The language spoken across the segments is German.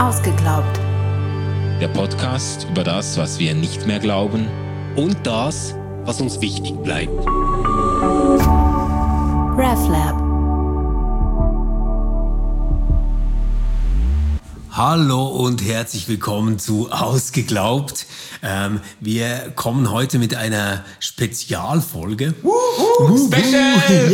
Ausgeglaubt. Der Podcast über das, was wir nicht mehr glauben und das, was uns wichtig bleibt. RefLab. Hallo und herzlich willkommen zu Ausgeglaubt. Wir kommen heute mit einer Spezialfolge. Special!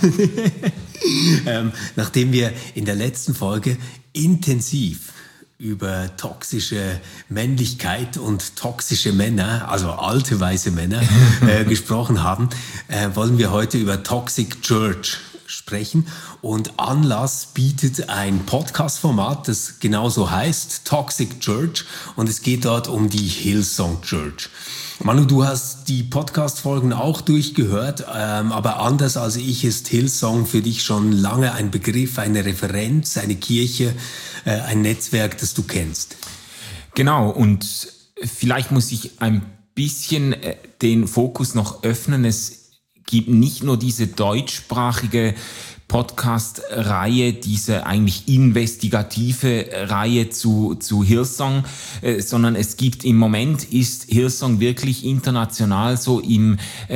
Yeah. Nachdem wir in der letzten Folge intensiv über toxische Männlichkeit und toxische Männer, also alte weiße Männer, gesprochen haben, wollen wir heute über Toxic Church sprechen. Und Anlass bietet ein Podcast-Format, das genauso heißt, Toxic Church. Und es geht dort um die Hillsong Church. Manu, du hast die Podcast-Folgen auch durchgehört, aber anders als ich ist Hillsong für dich schon lange ein Begriff, eine Referenz, eine Kirche, ein Netzwerk, das du kennst. Genau, und vielleicht muss ich ein bisschen den Fokus noch öffnen. Es gibt nicht nur diese deutschsprachige Podcast-Reihe, diese eigentlich investigative Reihe zu Hillsong, sondern es gibt im Moment ist Hillsong wirklich international so im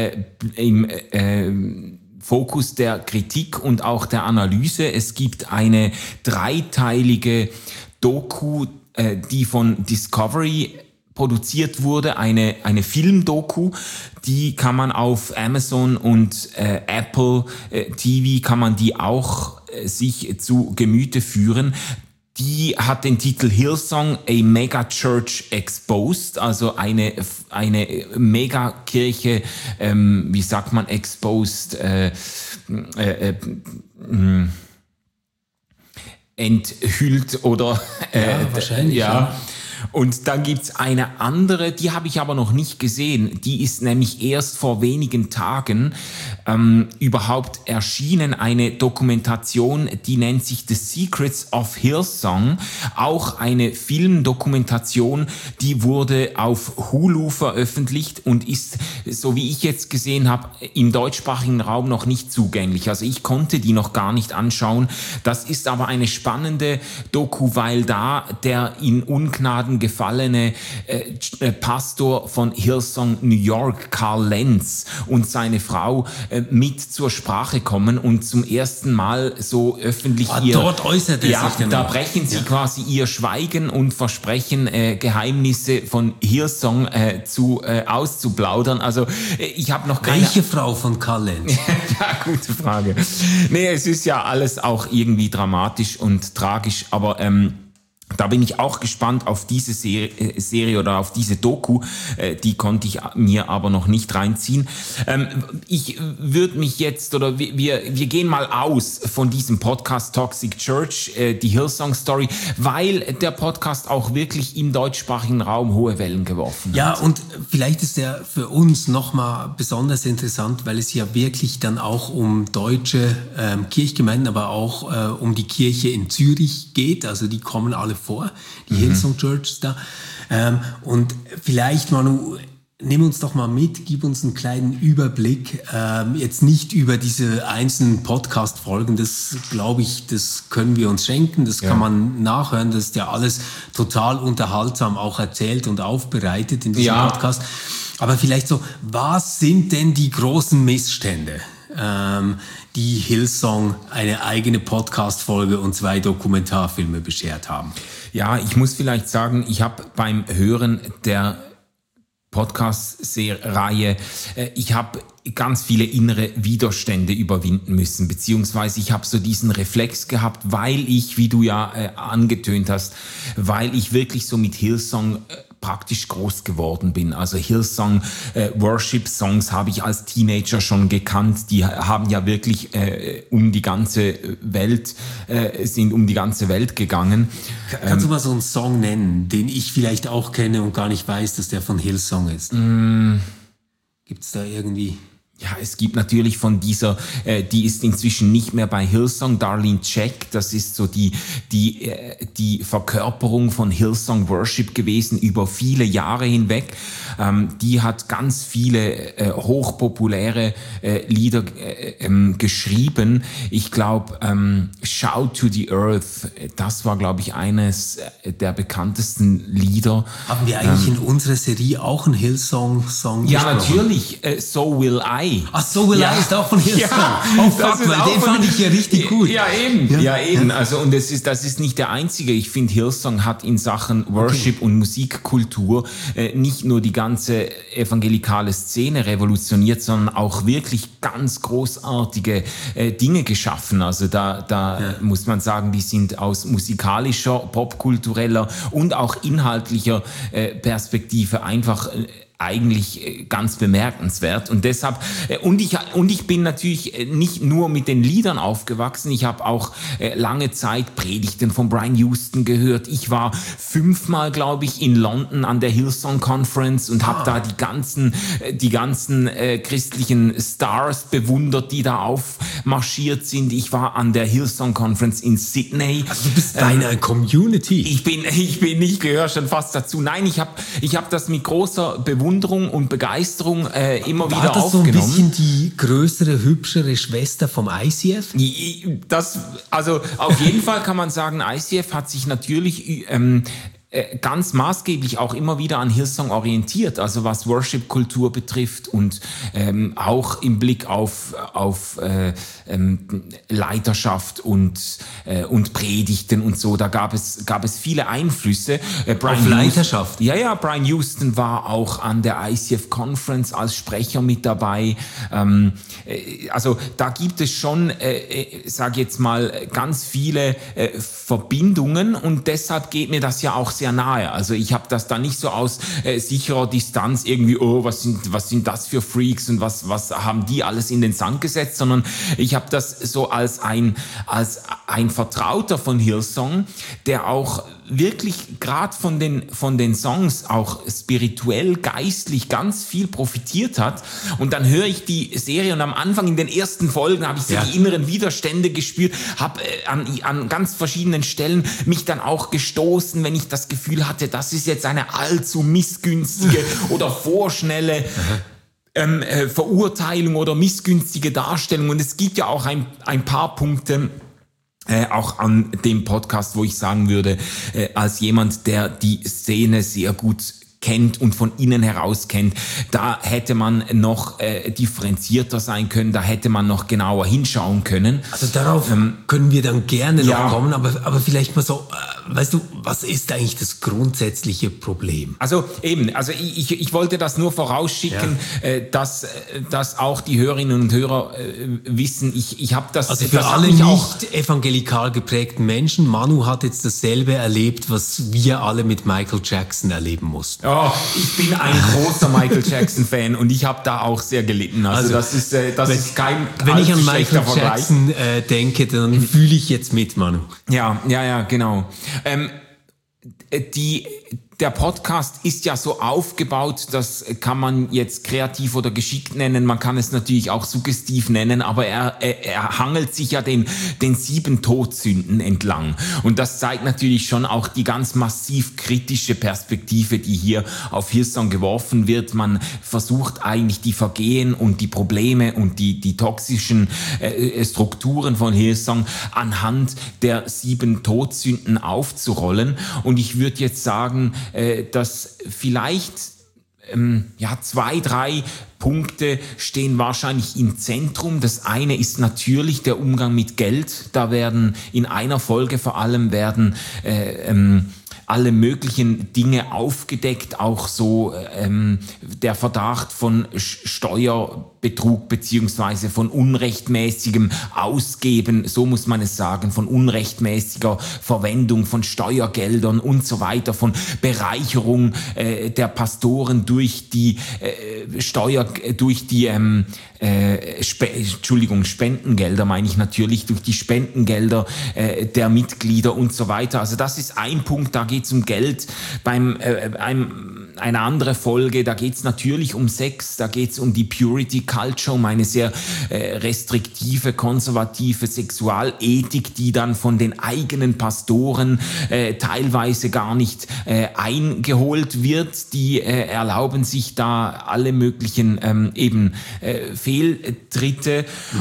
Fokus der Kritik und auch der Analyse. Es gibt eine dreiteilige Doku, die von Discovery produziert wurde, eine Filmdoku, die kann man auf Amazon und Apple TV kann man die auch sich zu Gemüte führen. Die hat den Titel Hillsong, a Mega Church Exposed, also eine Megakirche, wie sagt man exposed, enthüllt oder wahrscheinlich, ja. Und dann gibt's eine andere, die habe ich aber noch nicht gesehen. Die ist nämlich erst vor wenigen Tagen überhaupt erschienen. Eine Dokumentation, die nennt sich The Secrets of Hillsong. Auch eine Filmdokumentation, die wurde auf Hulu veröffentlicht und ist, so wie ich jetzt gesehen habe, im deutschsprachigen Raum noch nicht zugänglich. Also ich konnte die noch gar nicht anschauen. Das ist aber eine spannende Doku, weil da der in Ungnaden gefallene Pastor von Hillsong New York, Carl Lenz, und seine Frau mit zur Sprache kommen und zum ersten Mal so öffentlich dort äußert er sich dann da auch. brechen sie quasi ihr Schweigen und versprechen Geheimnisse von Hillsong auszuplaudern. Also ich habe noch keine... Welche Frau von Carl Lenz? Ja, gute Frage. Nee, es ist ja alles auch irgendwie dramatisch und tragisch, aber da bin ich auch gespannt auf diese Serie oder auf diese Doku. Die konnte ich mir aber noch nicht reinziehen. Ich würde mich jetzt, oder wir gehen mal aus von diesem Podcast Toxic Church, die Hillsong Story, weil der Podcast auch wirklich im deutschsprachigen Raum hohe Wellen geworfen hat. Ja, und vielleicht ist der für uns nochmal besonders interessant, weil es ja wirklich dann auch um deutsche Kirchgemeinden, aber auch um die Kirche in Zürich geht. Also die kommen alle vor, die Hillsong Churches da. Und vielleicht, Manu, nimm uns doch mal mit, gib uns einen kleinen Überblick. Jetzt nicht über diese einzelnen Podcast-Folgen, das glaube ich, das können wir uns schenken, das kann man nachhören, das ist ja alles total unterhaltsam auch erzählt und aufbereitet in diesem Podcast. Aber vielleicht so, was sind denn die großen Missstände, die Hillsong eine eigene Podcast-Folge und 2 Dokumentarfilme beschert haben? Ja, ich muss vielleicht sagen, ich habe beim Hören der Podcast-Reihe, ich habe ganz viele innere Widerstände überwinden müssen, beziehungsweise ich habe so diesen Reflex gehabt, weil ich, wie du ja angetönt hast, weil ich wirklich so mit Hillsong praktisch groß geworden bin. Also Hillsong Worship-Songs habe ich als Teenager schon gekannt. Die haben ja wirklich um die ganze Welt, sind um die ganze Welt gegangen. Kannst du mal so einen Song nennen, den ich vielleicht auch kenne und gar nicht weiß, dass der von Hillsong ist? Gibt's da irgendwie... Ja, es gibt natürlich von dieser, die ist inzwischen nicht mehr bei Hillsong, Darlene Zschech, das ist so die Verkörperung von Hillsong Worship gewesen über viele Jahre hinweg. Die hat ganz viele hochpopuläre Lieder geschrieben. Ich glaube, Shout to the Earth, das war, glaube ich, eines der bekanntesten Lieder. Haben wir eigentlich in unserer Serie auch einen Hillsong-Song Ja, natürlich, So Will I. Ach, So Will I ist auch von Hillsong. Ja, oh fuck, weil den fand ich ja richtig gut. Ja, eben. Ja, eben. Also, und das ist nicht der einzige. Ich finde, Hillsong hat in Sachen Worship und Musikkultur nicht nur die ganze evangelikale Szene revolutioniert, sondern auch wirklich ganz großartige Dinge geschaffen. Also da muss man sagen, die sind aus musikalischer, popkultureller und auch inhaltlicher Perspektive einfach eigentlich ganz bemerkenswert. Und deshalb, und ich bin natürlich nicht nur mit den Liedern aufgewachsen, ich habe auch lange Zeit Predigten von Brian Houston gehört. Ich war 5-mal, glaube ich, in London an der Hillsong Conference und habe da die ganzen christlichen Stars bewundert, die da aufmarschiert sind. Ich war an der Hillsong Conference in Sydney. Also du bist deine Community. Ich gehöre schon fast dazu. Nein, ich hab das mit großer Bewunderung und Begeisterung immer wieder aufgenommen. War das so ein bisschen die größere, hübschere Schwester vom ICF? Also auf jeden Fall kann man sagen, ICF hat sich natürlich ganz maßgeblich auch immer wieder an Hillsong orientiert, also was Worship-Kultur betrifft und auch im Blick auf Leiterschaft und Predigten und so. Da gab es viele Einflüsse. Auf Leiterschaft? Ja, Brian Houston war auch an der ICF Conference als Sprecher mit dabei. Also da gibt es schon, sage jetzt mal, ganz viele Verbindungen und deshalb geht mir das ja auch sehr nahe. Also ich habe das da nicht so aus sicherer Distanz irgendwie, was sind das für Freaks und was haben die alles in den Sand gesetzt, sondern ich habe das so als ein Vertrauter von Hillsong, der auch wirklich gerade von den Songs auch spirituell, geistlich ganz viel profitiert hat. Und dann höre ich die Serie und am Anfang in den ersten Folgen habe ich so die inneren Widerstände gespürt, habe an ganz verschiedenen Stellen mich dann auch gestoßen, wenn ich das Gefühl hatte, das ist jetzt eine allzu missgünstige oder vorschnelle Verurteilung oder missgünstige Darstellung. Und es gibt ja auch ein paar Punkte, auch an dem Podcast, wo ich sagen würde, als jemand, der die Szene sehr gut kennt und von innen heraus kennt, da hätte man noch differenzierter sein können, da hätte man noch genauer hinschauen können. Also darauf können wir dann gerne noch kommen, aber vielleicht mal so, weißt du, was ist eigentlich das grundsätzliche Problem? Also ich wollte das nur vorausschicken, dass auch die Hörerinnen und Hörer wissen, ich habe das... Also für alle nicht evangelikal geprägten Menschen, Manu hat jetzt dasselbe erlebt, was wir alle mit Michael Jackson erleben mussten. Oh, ich bin ein großer Michael Jackson-Fan und ich habe da auch sehr gelitten. Also das ist kein wenn ich an Michael Jackson denke, dann fühle ich jetzt mit, Manu. Ja, genau. Der Podcast ist ja so aufgebaut, das kann man jetzt kreativ oder geschickt nennen, man kann es natürlich auch suggestiv nennen, aber er hangelt sich ja den 7 Todsünden entlang. Und das zeigt natürlich schon auch die ganz massiv kritische Perspektive, die hier auf Hillsong geworfen wird. Man versucht eigentlich die Vergehen und die Probleme und die toxischen Strukturen von Hillsong anhand der 7 Todsünden aufzurollen. Und ich würde jetzt sagen, dass vielleicht 2, 3 Punkte stehen wahrscheinlich im Zentrum. Das eine ist natürlich der Umgang mit Geld. Da werden in einer Folge vor allem alle möglichen Dinge aufgedeckt, auch so der Verdacht von Steuerbetrug beziehungsweise von unrechtmäßigem Ausgeben, so muss man es sagen, von unrechtmäßiger Verwendung von Steuergeldern und so weiter, von Bereicherung der Pastoren durch die Spendengelder meine ich natürlich, durch die Spendengelder der Mitglieder und so weiter. Also das ist ein Punkt, da geht es um Geld. Beim eine andere Folge, da geht es natürlich um Sex, da geht es um die Purity Culture, um eine sehr restriktive, konservative Sexualethik, die dann von den eigenen Pastoren teilweise gar nicht eingeholt wird. Die erlauben sich da alle möglichen Fehltritte.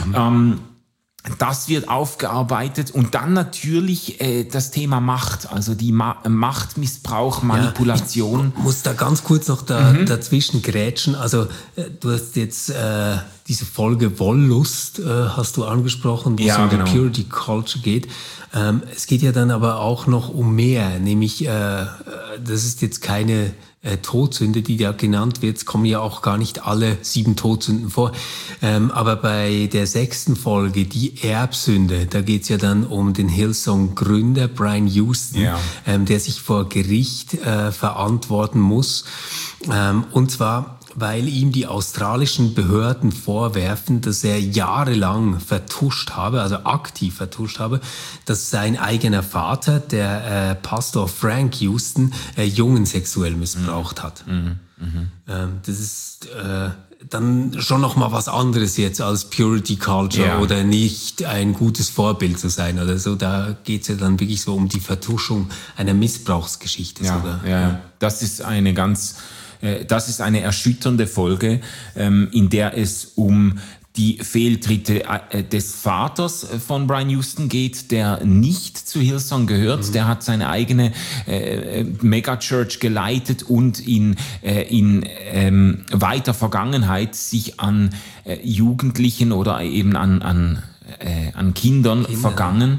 Das wird aufgearbeitet und dann natürlich das Thema Macht, also die Machtmissbrauch, Manipulation. Ich muss da ganz kurz noch dazwischen grätschen. Also du hast jetzt diese Folge Wollust hast du angesprochen, wo es um die Purity Culture geht. Es geht ja dann aber auch noch um mehr, nämlich das ist jetzt keine Todsünde, die da genannt wird. Es kommen ja auch gar nicht alle 7 Todsünden vor. Aber bei der 6. Folge, die Erbsünde, da geht's ja dann um den Hillsong-Gründer Brian Houston, der sich vor Gericht verantworten muss. Und zwar, weil ihm die australischen Behörden vorwerfen, dass er jahrelang vertuscht habe, also aktiv vertuscht habe, dass sein eigener Vater, der Pastor Frank Houston, Jungen sexuell missbraucht hat. Das ist dann schon noch mal was anderes jetzt als Purity Culture oder nicht ein gutes Vorbild zu sein oder so. Da geht's ja dann wirklich so um die Vertuschung einer Missbrauchsgeschichte sogar. Ja. Das ist eine erschütternde Folge, in der es um die Fehltritte des Vaters von Brian Houston geht, der nicht zu Hillsong gehört. Der hat seine eigene Megachurch geleitet und in weiter Vergangenheit sich an Jugendlichen oder eben an Kindern vergangen.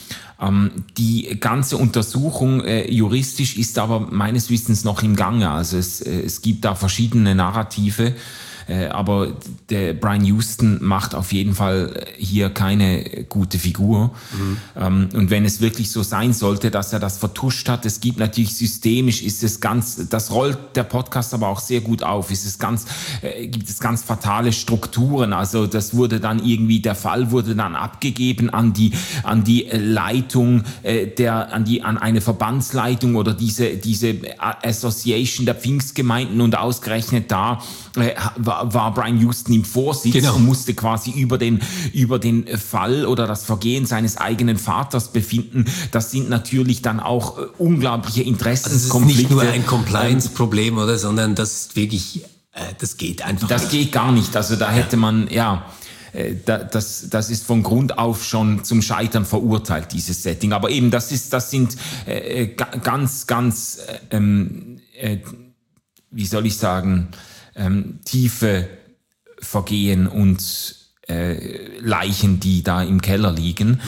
Die ganze Untersuchung juristisch ist aber meines Wissens noch im Gange. Also es gibt da verschiedene Narrative, aber der Brian Houston macht auf jeden Fall hier keine gute Figur. Und wenn es wirklich so sein sollte, dass er das vertuscht hat, es gibt natürlich systemisch, das rollt der Podcast aber auch sehr gut auf, gibt es ganz fatale Strukturen. Also das wurde dann der Fall wurde dann abgegeben an die Leitung, an eine Verbandsleitung oder diese Association der Pfingstgemeinden, und ausgerechnet da war Brian Houston im Vorsitz und musste quasi über den Fall oder das Vergehen seines eigenen Vaters befinden. Das sind natürlich dann auch unglaubliche Interessenskonflikte. Also es ist nicht nur ein Compliance-Problem, oder, sondern das ist wirklich, das geht einfach nicht. Das geht gar nicht. Also da hätte man, das ist von Grund auf schon zum Scheitern verurteilt, dieses Setting. Aber eben, das sind ganz, wie soll ich sagen, tiefe Vergehen und Leichen, die da im Keller liegen.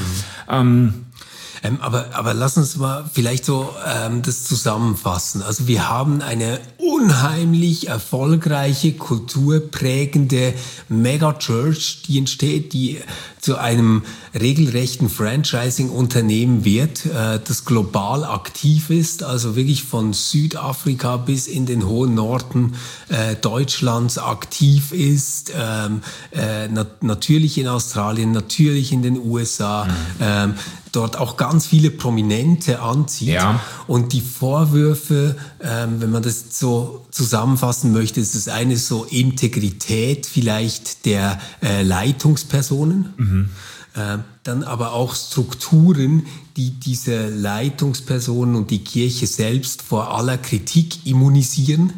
Aber lass uns mal vielleicht so das zusammenfassen. Also wir haben eine unheimlich erfolgreiche, kulturprägende Megachurch, die entsteht, die zu einem regelrechten Franchising-Unternehmen wird, das global aktiv ist, also wirklich von Südafrika bis in den hohen Norden Deutschlands aktiv ist, natürlich in Australien, natürlich in den USA, dort auch ganz viele Prominente anzieht. Und die Vorwürfe, wenn man das so zusammenfassen möchte, ist das eine so Integrität vielleicht der Leitungspersonen, dann aber auch Strukturen, die diese Leitungspersonen und die Kirche selbst vor aller Kritik immunisieren.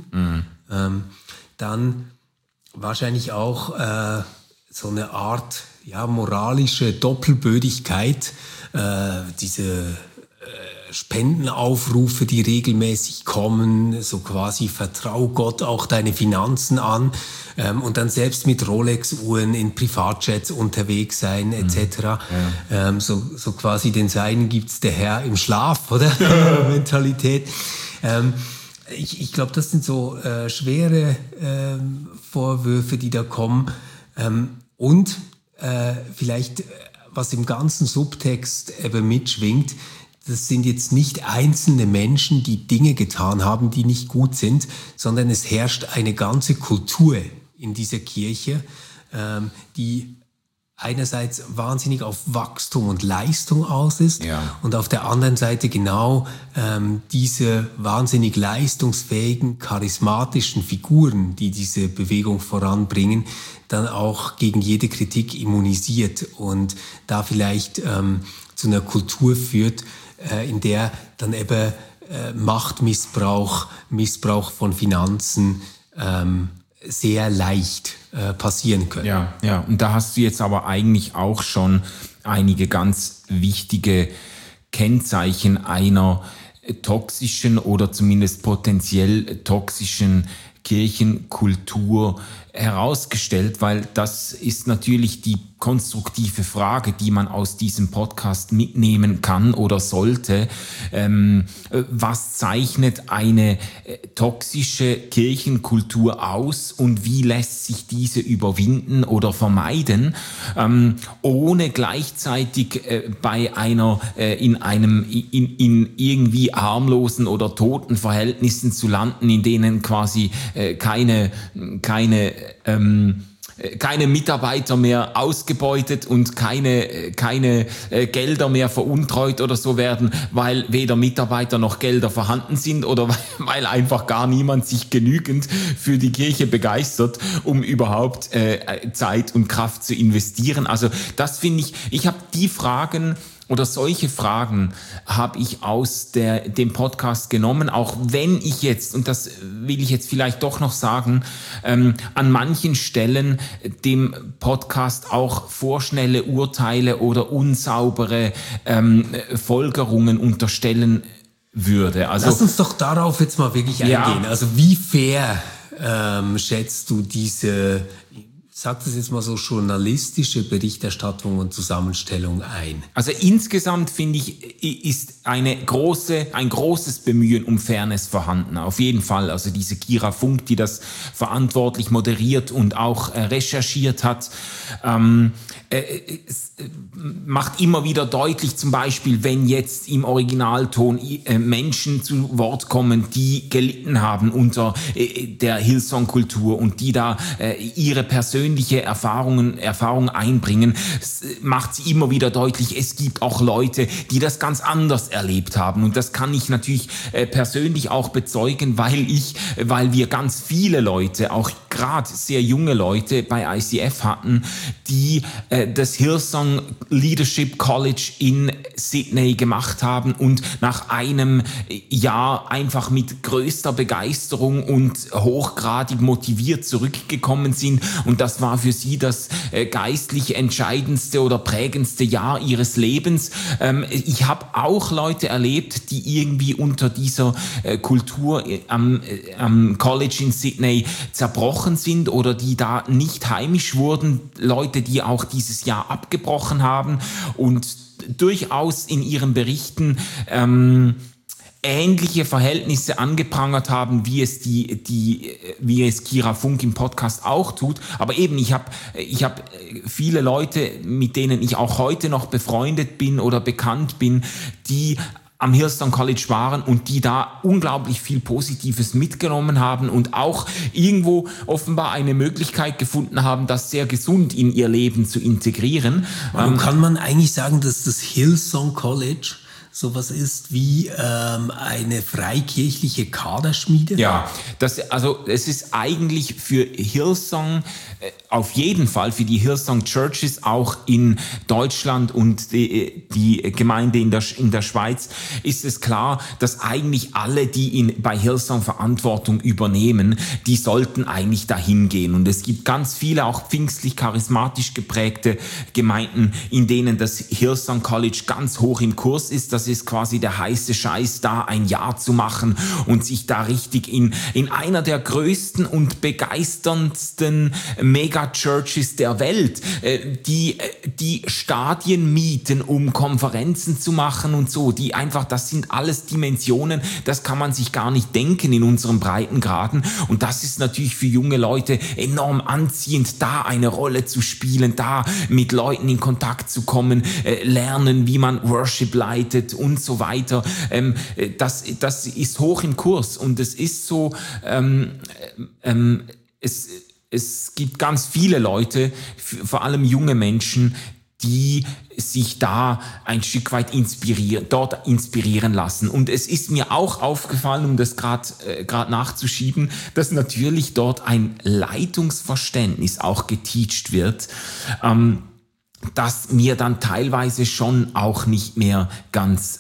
Dann wahrscheinlich auch so eine Art moralische Doppelbödigkeit, diese Spendenaufrufe, die regelmäßig kommen, so quasi vertrau Gott auch deine Finanzen an, und dann selbst mit Rolex-Uhren in Privatjets unterwegs sein etc. So quasi den Seinen gibt's der Herr im Schlaf, oder? Mentalität. Ich glaube, das sind so schwere Vorwürfe, die da kommen. Und vielleicht, was im ganzen Subtext eben mitschwingt, das sind jetzt nicht einzelne Menschen, die Dinge getan haben, die nicht gut sind, sondern es herrscht eine ganze Kultur in dieser Kirche, die einerseits wahnsinnig auf Wachstum und Leistung aus ist und auf der anderen Seite genau diese wahnsinnig leistungsfähigen, charismatischen Figuren, die diese Bewegung voranbringen, dann auch gegen jede Kritik immunisiert und da vielleicht zu einer Kultur führt, in der dann eben Machtmissbrauch, Missbrauch von Finanzen sehr leicht passieren können. Ja, und da hast du jetzt aber eigentlich auch schon einige ganz wichtige Kennzeichen einer toxischen oder zumindest potenziell toxischen Kirchenkultur herausgestellt, weil das ist natürlich die konstruktive Frage, die man aus diesem Podcast mitnehmen kann oder sollte. Was zeichnet eine toxische Kirchenkultur aus und wie lässt sich diese überwinden oder vermeiden, ohne gleichzeitig bei einer in irgendwie harmlosen oder toten Verhältnissen zu landen, in denen quasi keine Mitarbeiter mehr ausgebeutet und keine Gelder mehr veruntreut oder so werden, weil weder Mitarbeiter noch Gelder vorhanden sind oder weil einfach gar niemand sich genügend für die Kirche begeistert, um überhaupt Zeit und Kraft zu investieren. Also das finde ich habe die Fragen oder solche Fragen habe ich aus dem Podcast genommen, auch wenn ich jetzt, und das will ich jetzt vielleicht doch noch sagen, an manchen Stellen dem Podcast auch vorschnelle Urteile oder unsaubere Folgerungen unterstellen würde. Also, lass uns doch darauf jetzt mal wirklich eingehen. Also wie fair schätzt du diese, sag das jetzt mal so, journalistische Berichterstattung und Zusammenstellung ein? Also insgesamt finde ich, ist ein großes Bemühen um Fairness vorhanden. Auf jeden Fall. Also diese Kira Funk, die das verantwortlich moderiert und auch recherchiert hat, macht immer wieder deutlich, zum Beispiel, wenn jetzt im Originalton Menschen zu Wort kommen, die gelitten haben unter der Hillsong-Kultur und die da ihre persönliche Erfahrung einbringen, macht sie immer wieder deutlich, es gibt auch Leute, die das ganz anders erlebt haben. Und das kann ich natürlich persönlich auch bezeugen, weil wir ganz viele Leute, auch gerade sehr junge Leute bei ICF hatten, die das Hillsong Leadership College in Sydney gemacht haben und nach einem Jahr einfach mit größter Begeisterung und hochgradig motiviert zurückgekommen sind. Und das war für sie das geistlich entscheidendste oder prägendste Jahr ihres Lebens. Ich habe auch Leute erlebt, die irgendwie unter dieser Kultur am College in Sydney zerbrochen sind oder die da nicht heimisch wurden. Leute, die auch dieses Jahr abgebrochen haben und durchaus in ihren Berichten ähnliche Verhältnisse angeprangert haben, wie es Kira Funk im Podcast auch tut. Aber eben, ich habe viele Leute, mit denen ich auch heute noch befreundet bin oder bekannt bin, die am Hillsong College waren und die da unglaublich viel Positives mitgenommen haben und auch irgendwo offenbar eine Möglichkeit gefunden haben, das sehr gesund in ihr Leben zu integrieren. Kann man eigentlich sagen, dass das Hillsong College sowas ist wie eine freikirchliche Kaderschmiede? Ja, es ist eigentlich für Hillsong, auf jeden Fall für die Hillsong Churches auch in Deutschland und die Gemeinde in der Schweiz, ist es klar, dass eigentlich alle, die bei Hillsong Verantwortung übernehmen, die sollten eigentlich dahin gehen. Und es gibt ganz viele auch pfingstlich charismatisch geprägte Gemeinden, in denen das Hillsong College ganz hoch im Kurs ist. Das ist quasi der heiße Scheiß, da ein Jahr zu machen und sich da richtig in einer der größten und begeisterndsten Mega-Churches der Welt, die Stadien mieten, um Konferenzen zu machen und so, die einfach, das sind alles Dimensionen, das kann man sich gar nicht denken in unseren Breitengraden. Und das ist natürlich für junge Leute enorm anziehend, da eine Rolle zu spielen, da mit Leuten in Kontakt zu kommen, lernen, wie man Worship leitet und so weiter. Das ist hoch im Kurs und es ist so, es gibt ganz viele Leute, vor allem junge Menschen, die sich da ein Stück weit dort inspirieren lassen. Und es ist mir auch aufgefallen, um das gerade nachzuschieben, dass natürlich dort ein Leitungsverständnis auch geteacht wird, das mir dann teilweise schon auch nicht mehr ganz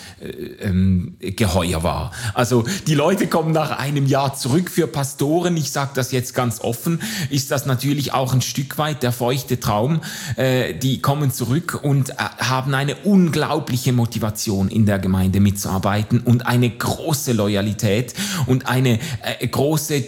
geheuer war. Also die Leute kommen nach einem Jahr zurück. Für Pastoren, ich sage das jetzt ganz offen, ist das natürlich auch ein Stück weit der feuchte Traum. Die kommen zurück und haben eine unglaubliche Motivation, in der Gemeinde mitzuarbeiten und eine große Loyalität und eine große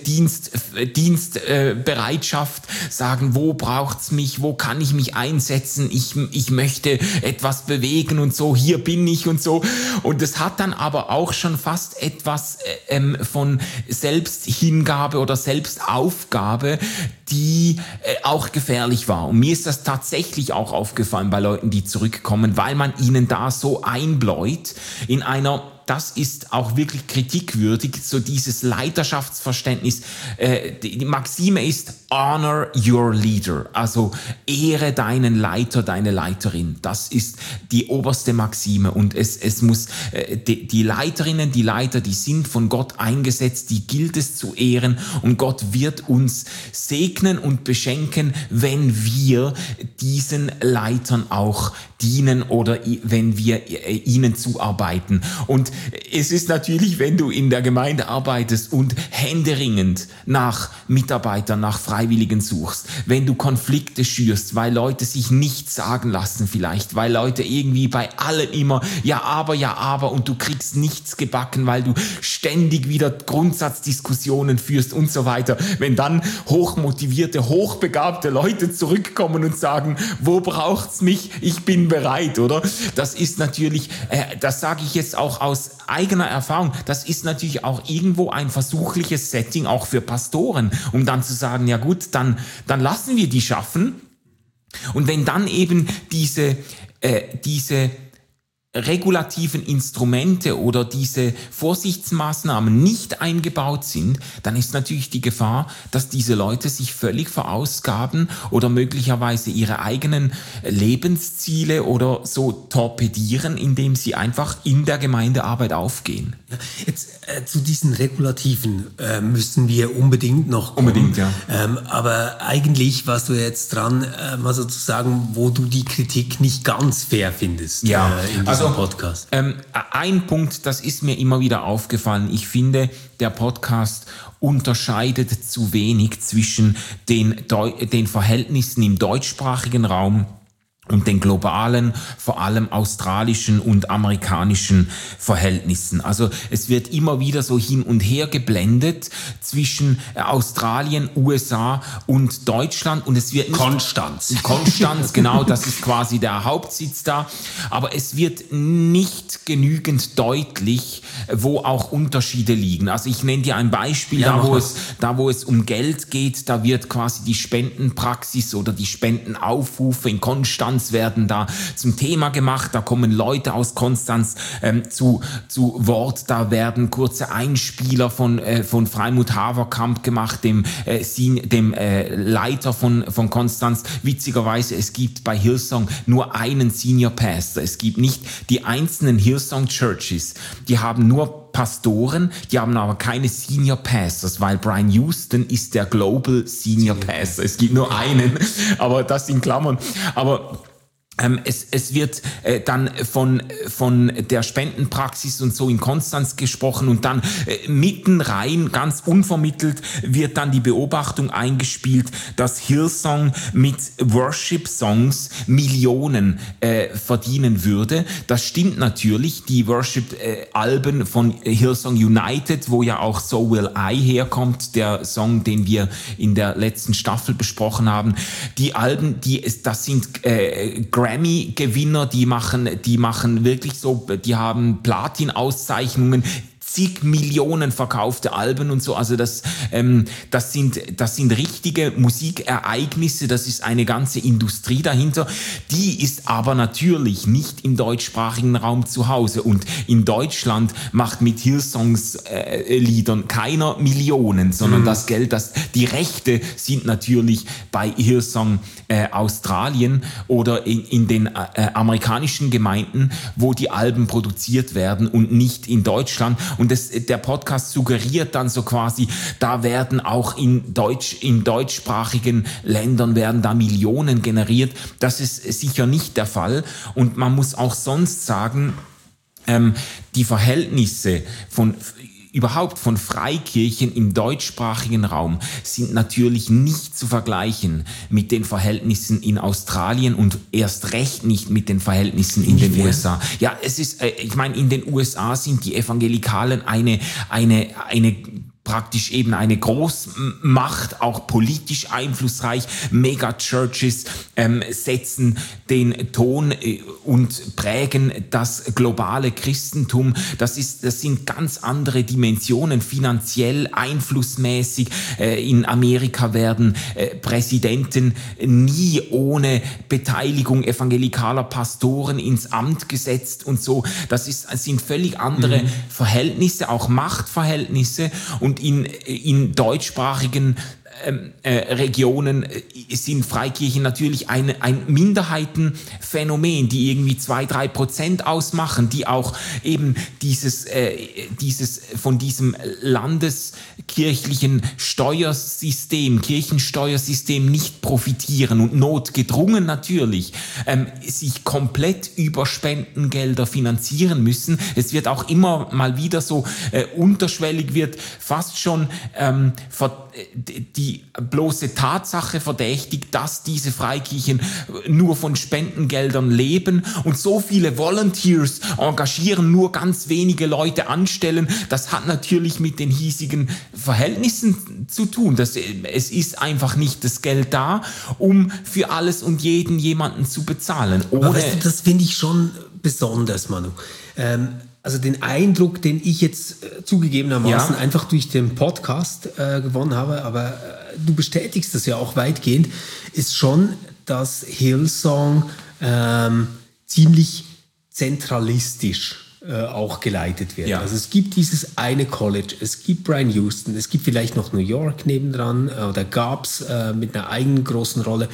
Dienstbereitschaft, sagen, wo braucht's mich, wo kann ich mich einsetzen, ich möchte etwas bewegen und so, hier bin ich und so. Und es hat dann aber auch schon fast etwas von Selbsthingabe oder Selbstaufgabe, die auch gefährlich war. Und mir ist das tatsächlich auch aufgefallen bei Leuten, die zurückkommen, weil man ihnen da so einbläut in einer, das ist auch wirklich kritikwürdig, so dieses Leiterschaftsverständnis. Die Maxime ist honor your leader, also ehre deinen Leiter, deine Leiterin. Das ist die oberste Maxime und es muss die Leiterinnen, die Leiter, die sind von Gott eingesetzt, die gilt es zu ehren und Gott wird uns segnen und beschenken, wenn wir diesen Leitern auch dienen oder wenn wir ihnen zuarbeiten. Und es ist natürlich, wenn du in der Gemeinde arbeitest und händeringend nach Mitarbeitern, nach Freiwilligen suchst, wenn du Konflikte schürst, weil Leute sich nichts sagen lassen vielleicht, weil Leute irgendwie bei allen immer ja aber und du kriegst nichts gebacken, weil du ständig wieder Grundsatzdiskussionen führst und so weiter. Wenn dann hochmotivierte, hochbegabte Leute zurückkommen und sagen, wo braucht's mich? Ich bin bereit, oder? Das ist natürlich, das sage ich jetzt auch aus eigener Erfahrung, das ist natürlich auch irgendwo ein versuchliches Setting auch für Pastoren, um dann zu sagen, ja gut, dann lassen wir die schaffen. Und wenn dann eben diese regulativen Instrumente oder diese Vorsichtsmaßnahmen nicht eingebaut sind, dann ist natürlich die Gefahr, dass diese Leute sich völlig verausgaben oder möglicherweise ihre eigenen Lebensziele oder so torpedieren, indem sie einfach in der Gemeindearbeit aufgehen. Jetzt zu diesen Regulativen müssen wir unbedingt noch kommen. Unbedingt, ja. Aber eigentlich warst du jetzt dran, mal sozusagen, wo du die Kritik nicht ganz fair findest. Ja, in diesem Podcast. Ein Punkt, das ist mir immer wieder aufgefallen. Ich finde, der Podcast unterscheidet zu wenig zwischen den Verhältnissen im deutschsprachigen Raum und den globalen, vor allem australischen und amerikanischen Verhältnissen. Also es wird immer wieder so hin und her geblendet zwischen Australien, USA und Deutschland und es wird nicht Konstanz, genau, das ist quasi der Hauptsitz da, aber es wird nicht genügend deutlich, wo auch Unterschiede liegen. Also ich nenne dir ein Beispiel, da wo es um Geld geht, da wird quasi die Spendenpraxis oder die Spendenaufrufe in Konstanz werden da zum Thema gemacht, da kommen Leute aus Konstanz zu Wort, da werden kurze Einspieler von Freimut Haverkamp gemacht, dem Leiter von Konstanz. Witzigerweise, es gibt bei Hillsong nur einen Senior Pastor, es gibt nicht die einzelnen Hillsong Churches, die haben nur Pastoren, die haben aber keine Senior Pastors, weil Brian Houston ist der Global Senior Pastor. Es gibt nur einen, aber das in Klammern. Aber es wird dann von der Spendenpraxis und so in Konstanz gesprochen und dann mitten rein, ganz unvermittelt, wird dann die Beobachtung eingespielt, dass Hillsong mit Worship-Songs Millionen verdienen würde. Das stimmt natürlich, die Worship-Alben von Hillsong United, wo ja auch So Will I herkommt, der Song, den wir in der letzten Staffel besprochen haben, die Alben, das sind Grammy-Gewinner, die machen wirklich so, die haben Platin-Auszeichnungen, zig Millionen verkaufte Alben und so, also das sind richtige Musikereignisse, das ist eine ganze Industrie dahinter, die ist aber natürlich nicht im deutschsprachigen Raum zu Hause und in Deutschland macht mit Hillsongs Liedern keiner Millionen, sondern das Geld, die Rechte sind natürlich bei Hillsong Australien oder in den amerikanischen Gemeinden, wo die Alben produziert werden und nicht in Deutschland. Und der Podcast suggeriert dann so quasi, da werden auch in deutschsprachigen Ländern werden da Millionen generiert. Das ist sicher nicht der Fall. Und man muss auch sonst sagen, die Verhältnisse überhaupt von Freikirchen im deutschsprachigen Raum sind natürlich nicht zu vergleichen mit den Verhältnissen in Australien und erst recht nicht mit den Verhältnissen in den USA. Ja, ich meine, in den USA sind die Evangelikalen eine praktisch eben eine Großmacht, auch politisch einflussreich. Megachurches setzen den Ton und prägen das globale Christentum. Das sind ganz andere Dimensionen, finanziell, einflussmäßig. In Amerika werden Präsidenten nie ohne Beteiligung evangelikaler Pastoren ins Amt gesetzt und so. Das sind völlig andere Verhältnisse, auch Machtverhältnisse. Und in deutschsprachigen Regionen sind Freikirchen natürlich ein Minderheitenphänomen, die irgendwie 2-3% ausmachen, die auch eben dieses von diesem landeskirchlichen Steuersystem, Kirchensteuersystem nicht profitieren und notgedrungen natürlich sich komplett über Spendengelder finanzieren müssen. Es wird auch immer mal wieder so unterschwellig wird fast schon die bloße Tatsache verdächtigt, dass diese Freikirchen nur von Spendengeldern leben und so viele Volunteers engagieren, nur ganz wenige Leute anstellen. Das hat natürlich mit den hiesigen Verhältnissen zu tun. Es ist einfach nicht das Geld da, um für alles und jeden jemanden zu bezahlen. Aber weißt du, das finde ich schon besonders, Manu. Also den Eindruck, den ich jetzt zugegebenermaßen einfach durch den Podcast gewonnen habe, aber du bestätigst das ja auch weitgehend, ist schon, dass Hillsong ziemlich zentralistisch auch geleitet wird. Ja. Also es gibt dieses eine College, es gibt Brian Houston, es gibt vielleicht noch New York nebendran oder gab's mit einer eigenen großen Rolle.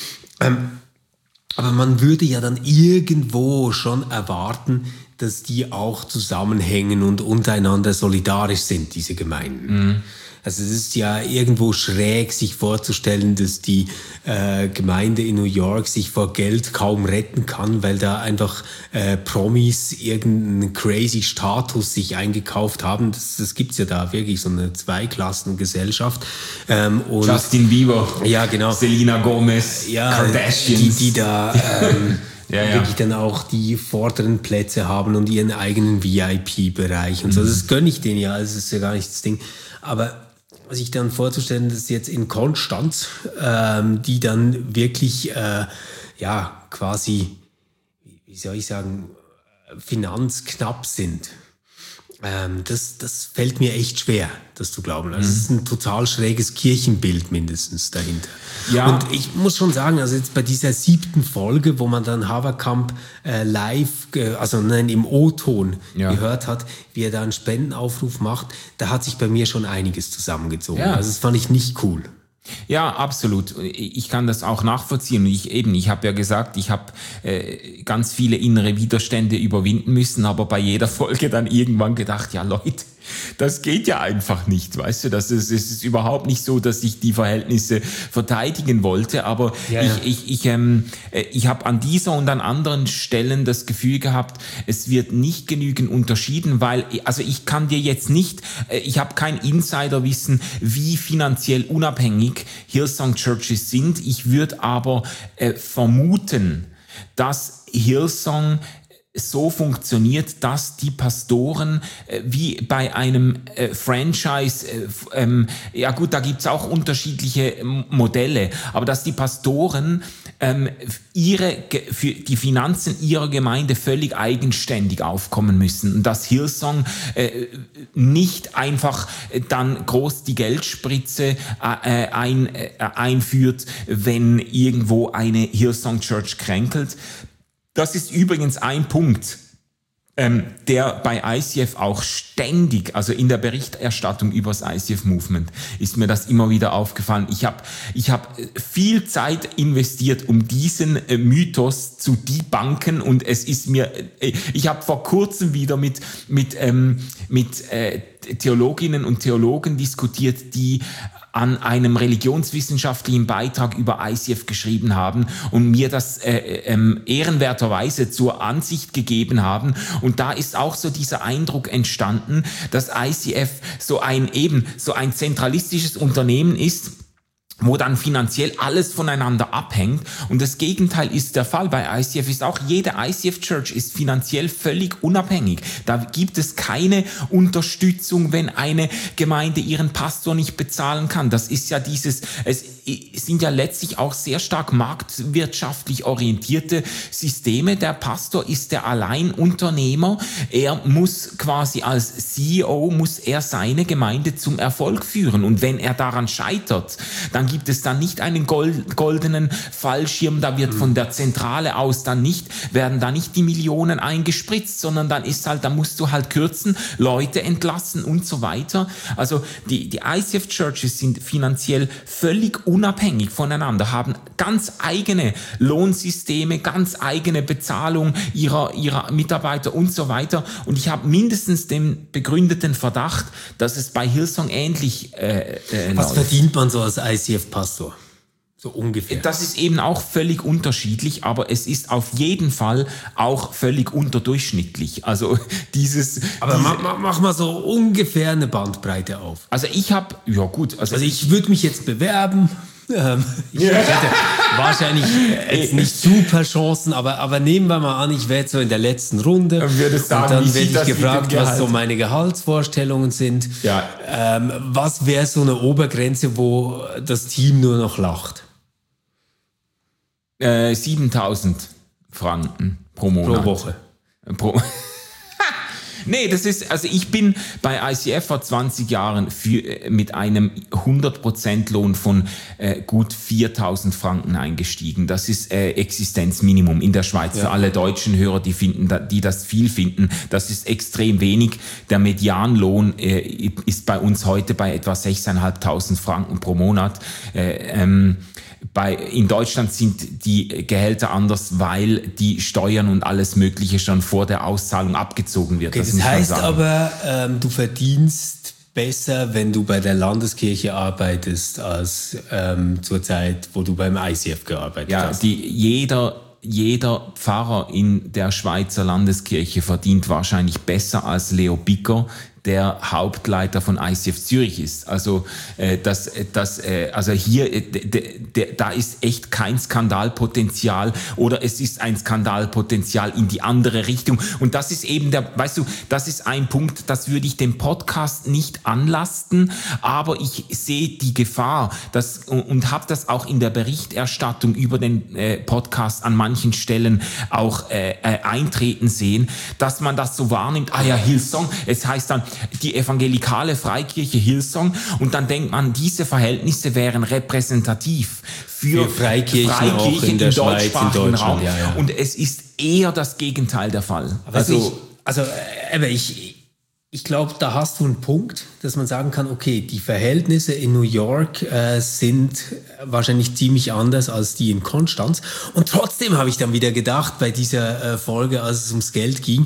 Aber man würde ja dann irgendwo schon erwarten, dass die auch zusammenhängen und untereinander solidarisch sind, diese Gemeinden. Also es ist ja irgendwo schräg, sich vorzustellen, dass die Gemeinde in New York sich vor Geld kaum retten kann, weil da einfach Promis irgendeinen crazy Status sich eingekauft haben. Das gibt's ja da wirklich, so eine Zweiklassengesellschaft. Und Justin Bieber, ja, genau. Selena Gomez, Kardashians. Die da wirklich dann auch die vorderen Plätze haben und ihren eigenen VIP-Bereich und so. Das gönne ich denen ja, also das ist ja gar nicht das Ding. Aber sich dann vorzustellen, dass jetzt in Konstanz, die dann wirklich, quasi, wie soll ich sagen, finanzknapp sind, das fällt mir echt schwer, das zu glauben. Also es ist ein total schräges Kirchenbild mindestens dahinter. Ja. Und ich muss schon sagen, also jetzt bei dieser 7. Folge, wo man dann Haverkamp live, im O-Ton gehört hat, wie er da einen Spendenaufruf macht, da hat sich bei mir schon einiges zusammengezogen. Ja. Also das fand ich nicht cool. Ja, absolut. Ich kann das auch nachvollziehen. Ich habe ja gesagt, ich habe ganz viele innere Widerstände überwinden müssen, aber bei jeder Folge dann irgendwann gedacht, ja Leute, das geht ja einfach nicht, weißt du, es ist überhaupt nicht so, dass ich die Verhältnisse verteidigen wollte, aber ich habe an dieser und an anderen Stellen das Gefühl gehabt, es wird nicht genügend unterschieden, weil, also ich kann dir jetzt nicht, ich habe kein Insiderwissen, wie finanziell unabhängig Hillsong Churches sind. Ich würde aber vermuten, dass Hillsong so funktioniert, dass die Pastoren wie bei einem Franchise, ja gut, da gibt's auch unterschiedliche Modelle, aber dass die Pastoren für die Finanzen ihrer Gemeinde völlig eigenständig aufkommen müssen und dass Hillsong nicht einfach dann groß die Geldspritze einführt, wenn irgendwo eine Hillsong Church kränkelt. Das ist übrigens ein Punkt, der bei ICF auch ständig, also in der Berichterstattung über das ICF-Movement, ist mir das immer wieder aufgefallen. Ich hab viel Zeit investiert, um diesen Mythos zu debunken und es ist mir, ich habe vor kurzem wieder mit Theologinnen und Theologen diskutiert, die an einem religionswissenschaftlichen Beitrag über ICF geschrieben haben und mir das ehrenwerterweise zur Ansicht gegeben haben. Und da ist auch so dieser Eindruck entstanden, dass ICF so ein zentralistisches Unternehmen ist, wo dann finanziell alles voneinander abhängt. Und das Gegenteil ist der Fall. Bei ICF ist auch jede ICF-Church ist finanziell völlig unabhängig. Da gibt es keine Unterstützung, wenn eine Gemeinde ihren Pastor nicht bezahlen kann. Das ist ja es sind ja letztlich auch sehr stark marktwirtschaftlich orientierte Systeme. Der Pastor ist der Alleinunternehmer. Er muss quasi als CEO, muss er seine Gemeinde zum Erfolg führen. Und wenn er daran scheitert, dann gibt es dann nicht einen goldenen Fallschirm, da wird von der Zentrale aus werden da nicht die Millionen eingespritzt, sondern dann musst du halt kürzen, Leute entlassen und so weiter. Also die ICF Churches sind finanziell völlig unabhängig voneinander, haben ganz eigene Lohnsysteme, ganz eigene Bezahlung ihrer Mitarbeiter und so weiter. Und ich habe mindestens den begründeten Verdacht, dass es bei Hillsong ähnlich Was verdient man so als ICF-Pastor? So ungefähr. Das ist eben auch völlig unterschiedlich, aber es ist auf jeden Fall auch völlig unterdurchschnittlich. Also mach mal so ungefähr eine Bandbreite auf. Also ich habe, ja gut. Also ich würde mich jetzt bewerben. Ich hätte wahrscheinlich jetzt nicht super Chancen, aber nehmen wir mal an, ich wäre jetzt so in der letzten Runde und dann werde ich gefragt, was so meine Gehaltsvorstellungen sind. Ja. Was wäre so eine Obergrenze, wo das Team nur noch lacht? 7.000 Franken pro Monat. Pro Woche. Nee, also ich bin bei ICF vor 20 Jahren mit einem 100% Lohn von gut 4.000 Franken eingestiegen. Das ist Existenzminimum in der Schweiz. Ja. Für alle deutschen Hörer, die das viel finden, das ist extrem wenig. Der Medianlohn ist bei uns heute bei etwa 6.500 Franken pro Monat. In Deutschland sind die Gehälter anders, weil die Steuern und alles Mögliche schon vor der Auszahlung abgezogen wird. Okay, das heißt aber, du verdienst besser, wenn du bei der Landeskirche arbeitest, als zur Zeit, wo du beim ICF gearbeitet hast. Jeder Pfarrer in der Schweizer Landeskirche verdient wahrscheinlich besser als Leo Bicker, der Hauptleiter von ICF Zürich ist. Also also hier da ist echt kein Skandalpotenzial oder es ist ein Skandalpotenzial in die andere Richtung. Und das ist eben das ist ein Punkt, das würde ich dem Podcast nicht anlasten, aber ich sehe die Gefahr, und habe das auch in der Berichterstattung über den Podcast an manchen Stellen auch eintreten sehen, dass man das so wahrnimmt, Hillsong, es heißt dann die evangelikale Freikirche Hillsong und dann denkt man, diese Verhältnisse wären repräsentativ für Freikirchen in der Schweiz, in Deutschland. Raum. Ja. Und es ist eher das Gegenteil der Fall. Ich glaube, da hast du einen Punkt, dass man sagen kann, okay, die Verhältnisse in New York sind wahrscheinlich ziemlich anders als die in Konstanz. Und trotzdem habe ich dann wieder gedacht, bei dieser Folge, als es ums Geld ging,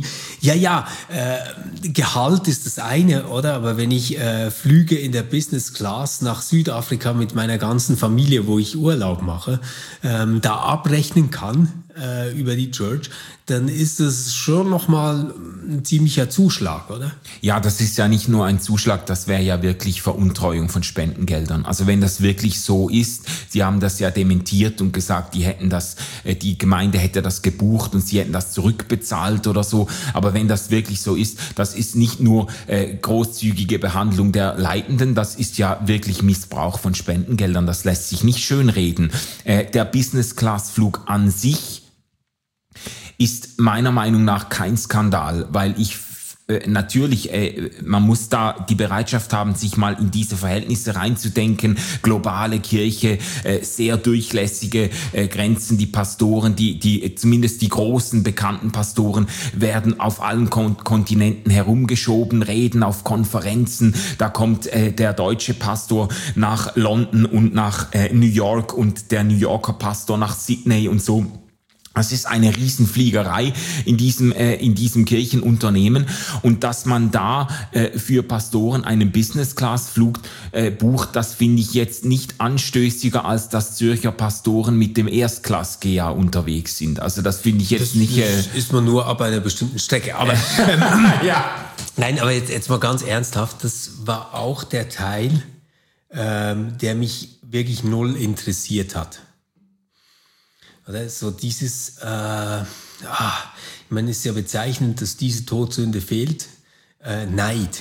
Gehalt ist das eine, oder? Aber wenn ich Flüge in der Business Class nach Südafrika mit meiner ganzen Familie, wo ich Urlaub mache, da abrechnen kann über die Church, dann ist es schon nochmal ein ziemlicher Zuschlag, oder? Ja, das ist ja nicht nur ein Zuschlag, das wäre ja wirklich Veruntreuung von Spendengeldern. Also wenn das wirklich so ist, Sie haben das ja dementiert und gesagt, die Gemeinde hätte das gebucht und sie hätten das zurückbezahlt oder so. Aber wenn das wirklich so ist, das ist nicht nur großzügige Behandlung der Leitenden, das ist ja wirklich Missbrauch von Spendengeldern. Das lässt sich nicht schönreden. Der Business-Class-Flug an sich ist meiner Meinung nach kein Skandal, weil natürlich, man muss da die Bereitschaft haben, sich mal in diese Verhältnisse reinzudenken. Globale Kirche, sehr durchlässige Grenzen. Die Pastoren, zumindest die großen bekannten Pastoren, werden auf allen Kontinenten herumgeschoben, reden auf Konferenzen. Da kommt der deutsche Pastor nach London und nach New York und der New Yorker Pastor nach Sydney und so. Es ist eine Riesenfliegerei in diesem Kirchenunternehmen, und dass man da für Pastoren einen Business-Class-Flug bucht, das finde ich jetzt nicht anstößiger, als dass Zürcher Pastoren mit dem Erstklass-GA unterwegs sind. Also das finde ich jetzt nicht... Das ist man nur ab einer bestimmten Strecke. Aber ja. Nein, aber jetzt mal ganz ernsthaft, das war auch der Teil, der mich wirklich null interessiert hat. Oder so dieses, ich meine, es ist ja bezeichnend, dass diese Todsünde fehlt, Neid.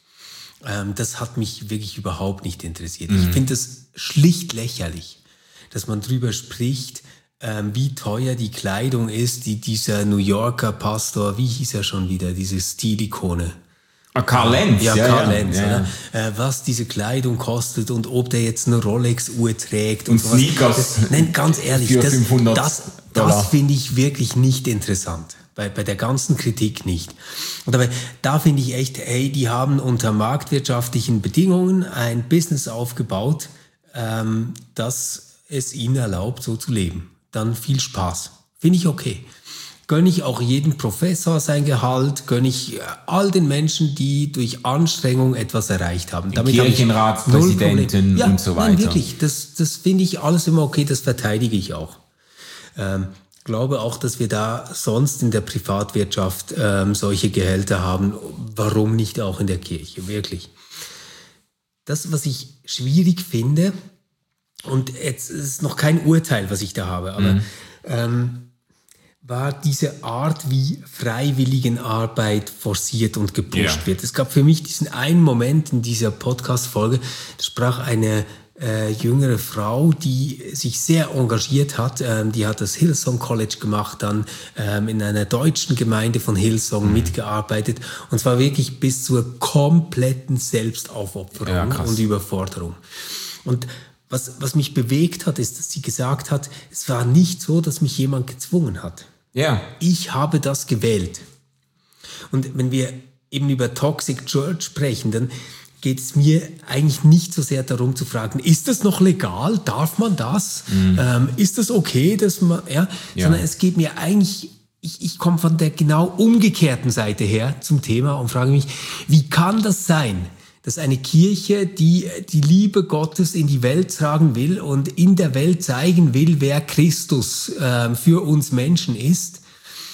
Das hat mich wirklich überhaupt nicht interessiert. Ich finde das schlicht lächerlich, dass man drüber spricht, wie teuer die Kleidung ist, die dieser New Yorker Pastor, wie hieß er schon wieder, diese Stilikone. Karl Lenz. Ja, Karl Lenz. Ja. Was diese Kleidung kostet und ob der jetzt eine Rolex-Uhr trägt. Und Sneakers. Nein, ganz ehrlich, für $500. Das finde ich wirklich nicht interessant. Bei der ganzen Kritik nicht. Und dabei, da finde ich echt, die haben unter marktwirtschaftlichen Bedingungen ein Business aufgebaut, das es ihnen erlaubt, so zu leben. Dann viel Spaß. Finde ich okay. Gönne ich auch jedem Professor sein Gehalt, gönne ich all den Menschen, die durch Anstrengung etwas erreicht haben. Damit Kirchenratspräsidenten und so weiter. Nein, wirklich, das finde ich alles immer okay, das verteidige ich auch. Glaube auch, dass wir da sonst in der Privatwirtschaft solche Gehälter haben. Warum nicht auch in der Kirche, wirklich? Das, was ich schwierig finde, und jetzt ist es noch kein Urteil, was ich da habe, aber war diese Art, wie Freiwilligenarbeit forciert und gepusht wird. Es gab für mich diesen einen Moment in dieser Podcast-Folge, da sprach eine jüngere Frau, die sich sehr engagiert hat. Die hat das Hillsong College gemacht, dann in einer deutschen Gemeinde von Hillsong mitgearbeitet, und zwar wirklich bis zur kompletten Selbstaufopferung und Überforderung. Und was mich bewegt hat, ist, dass sie gesagt hat, es war nicht so, dass mich jemand gezwungen hat. Ja. Ich habe das gewählt. Und wenn wir eben über Toxic Church sprechen, dann geht es mir eigentlich nicht so sehr darum zu fragen, ist das noch legal? Darf man das? Ist das okay, dass man, sondern es geht mir eigentlich, ich komme von der genau umgekehrten Seite her zum Thema und frage mich, wie kann das sein, dass eine Kirche, die die Liebe Gottes in die Welt tragen will und in der Welt zeigen will, wer Christus für uns Menschen ist,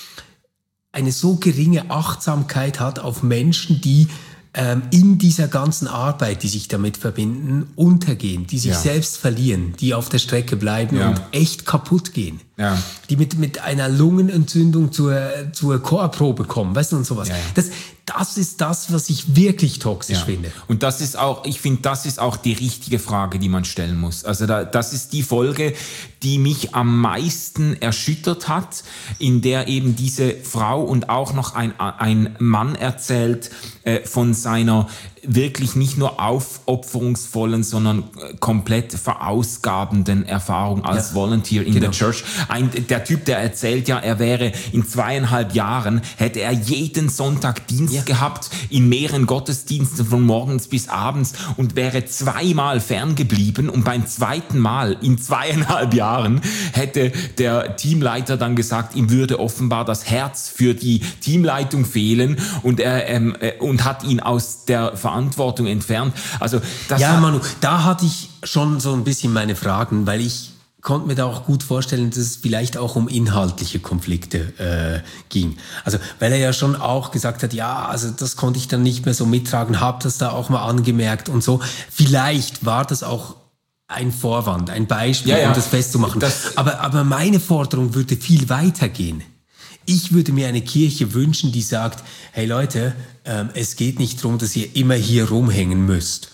eine so geringe Achtsamkeit hat auf Menschen, die in dieser ganzen Arbeit, die sich damit verbinden, untergehen, die sich selbst verlieren, die auf der Strecke bleiben und echt kaputt gehen. Ja. Die mit einer Lungenentzündung zur Chorprobe kommen, weißt du, und sowas. Ja. Das ist das, was ich wirklich toxisch finde. Und das ist auch, ich finde, das ist auch die richtige Frage, die man stellen muss. Also das ist die Folge, die mich am meisten erschüttert hat, in der eben diese Frau und auch noch ein Mann erzählt von seiner wirklich nicht nur aufopferungsvollen, sondern komplett verausgabenden Erfahrung als Volunteer in der Church. Der Typ, der erzählt er wäre in 2,5 Jahren, hätte er jeden Sonntag Dienst gehabt, in mehreren Gottesdiensten von morgens bis abends, und wäre 2-mal ferngeblieben, und beim 2. Mal in 2,5 Jahren hätte der Teamleiter dann gesagt, ihm würde offenbar das Herz für die Teamleitung fehlen, und und hat ihn aus der Verantwortung entfernt. Also das Manu, da hatte ich schon so ein bisschen meine Fragen, weil ich konnte mir da auch gut vorstellen, dass es vielleicht auch um inhaltliche Konflikte ging. Also weil er ja schon auch gesagt hat, ja, also das konnte ich dann nicht mehr so mittragen, habe das da auch mal angemerkt und so. Vielleicht war das auch ein Vorwand, ein Beispiel, um das festzumachen. Aber meine Forderung würde viel weiter gehen. Ich würde mir eine Kirche wünschen, die sagt, hey Leute, es geht nicht darum, dass ihr immer hier rumhängen müsst.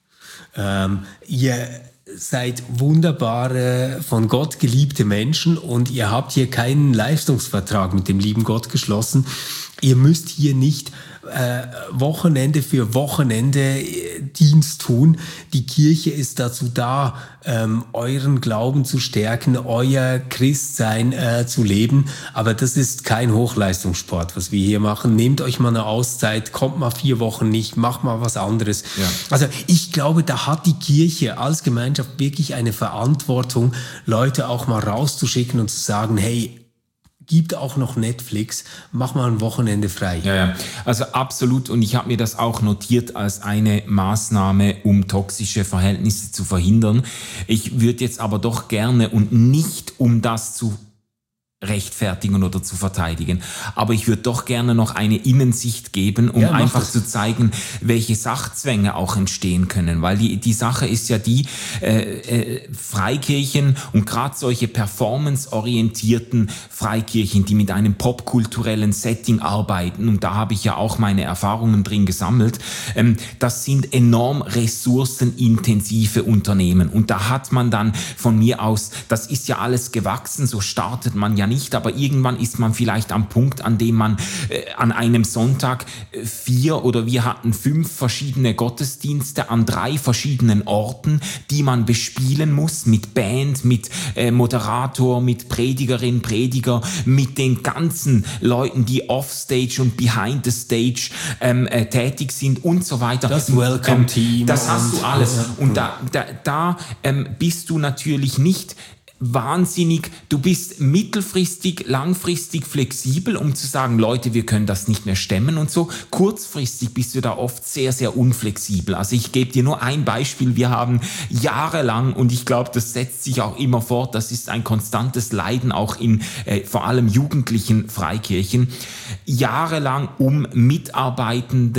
Ihr seid wunderbare, von Gott geliebte Menschen und ihr habt hier keinen Leistungsvertrag mit dem lieben Gott geschlossen. Ihr müsst hier nicht Wochenende für Wochenende Dienst tun. Die Kirche ist dazu da, euren Glauben zu stärken, euer Christsein zu leben. Aber das ist kein Hochleistungssport, was wir hier machen. Nehmt euch mal eine Auszeit, kommt mal 4 Wochen nicht, macht mal was anderes. Ja. Also ich glaube, da hat die Kirche als Gemeinschaft wirklich eine Verantwortung, Leute auch mal rauszuschicken und zu sagen, hey, gibt auch noch Netflix, mach mal ein Wochenende frei. Ja, also absolut. Und ich habe mir das auch notiert als eine Maßnahme, um toxische Verhältnisse zu verhindern. Ich würde jetzt aber doch gerne und nicht um das zu rechtfertigen oder zu verteidigen. Aber ich würde doch gerne noch eine Innensicht geben, um einfach zu zeigen, welche Sachzwänge auch entstehen können. Weil die Sache ist ja die, Freikirchen und gerade solche performanceorientierten Freikirchen, die mit einem popkulturellen Setting arbeiten, und da habe ich ja auch meine Erfahrungen drin gesammelt, das sind enorm ressourcenintensive Unternehmen. Und da hat man dann von mir aus, das ist ja alles gewachsen, so startet man ja nicht, aber irgendwann ist man vielleicht am Punkt, an dem man an einem Sonntag 4 oder wir hatten 5 verschiedene Gottesdienste an 3 verschiedenen Orten, die man bespielen muss, mit Band, mit Moderator, mit Predigerin, Prediger, mit den ganzen Leuten, die offstage und behind the stage tätig sind und so weiter. Das Welcome-Team. Das hast du alles. Und da bist du natürlich nicht wahnsinnig, du bist mittelfristig, langfristig flexibel, um zu sagen, Leute, wir können das nicht mehr stemmen und so. Kurzfristig bist du da oft sehr, sehr unflexibel. Also ich gebe dir nur ein Beispiel. Wir haben jahrelang, und ich glaube, das setzt sich auch immer fort, das ist ein konstantes Leiden auch in vor allem jugendlichen Freikirchen, jahrelang um Mitarbeitende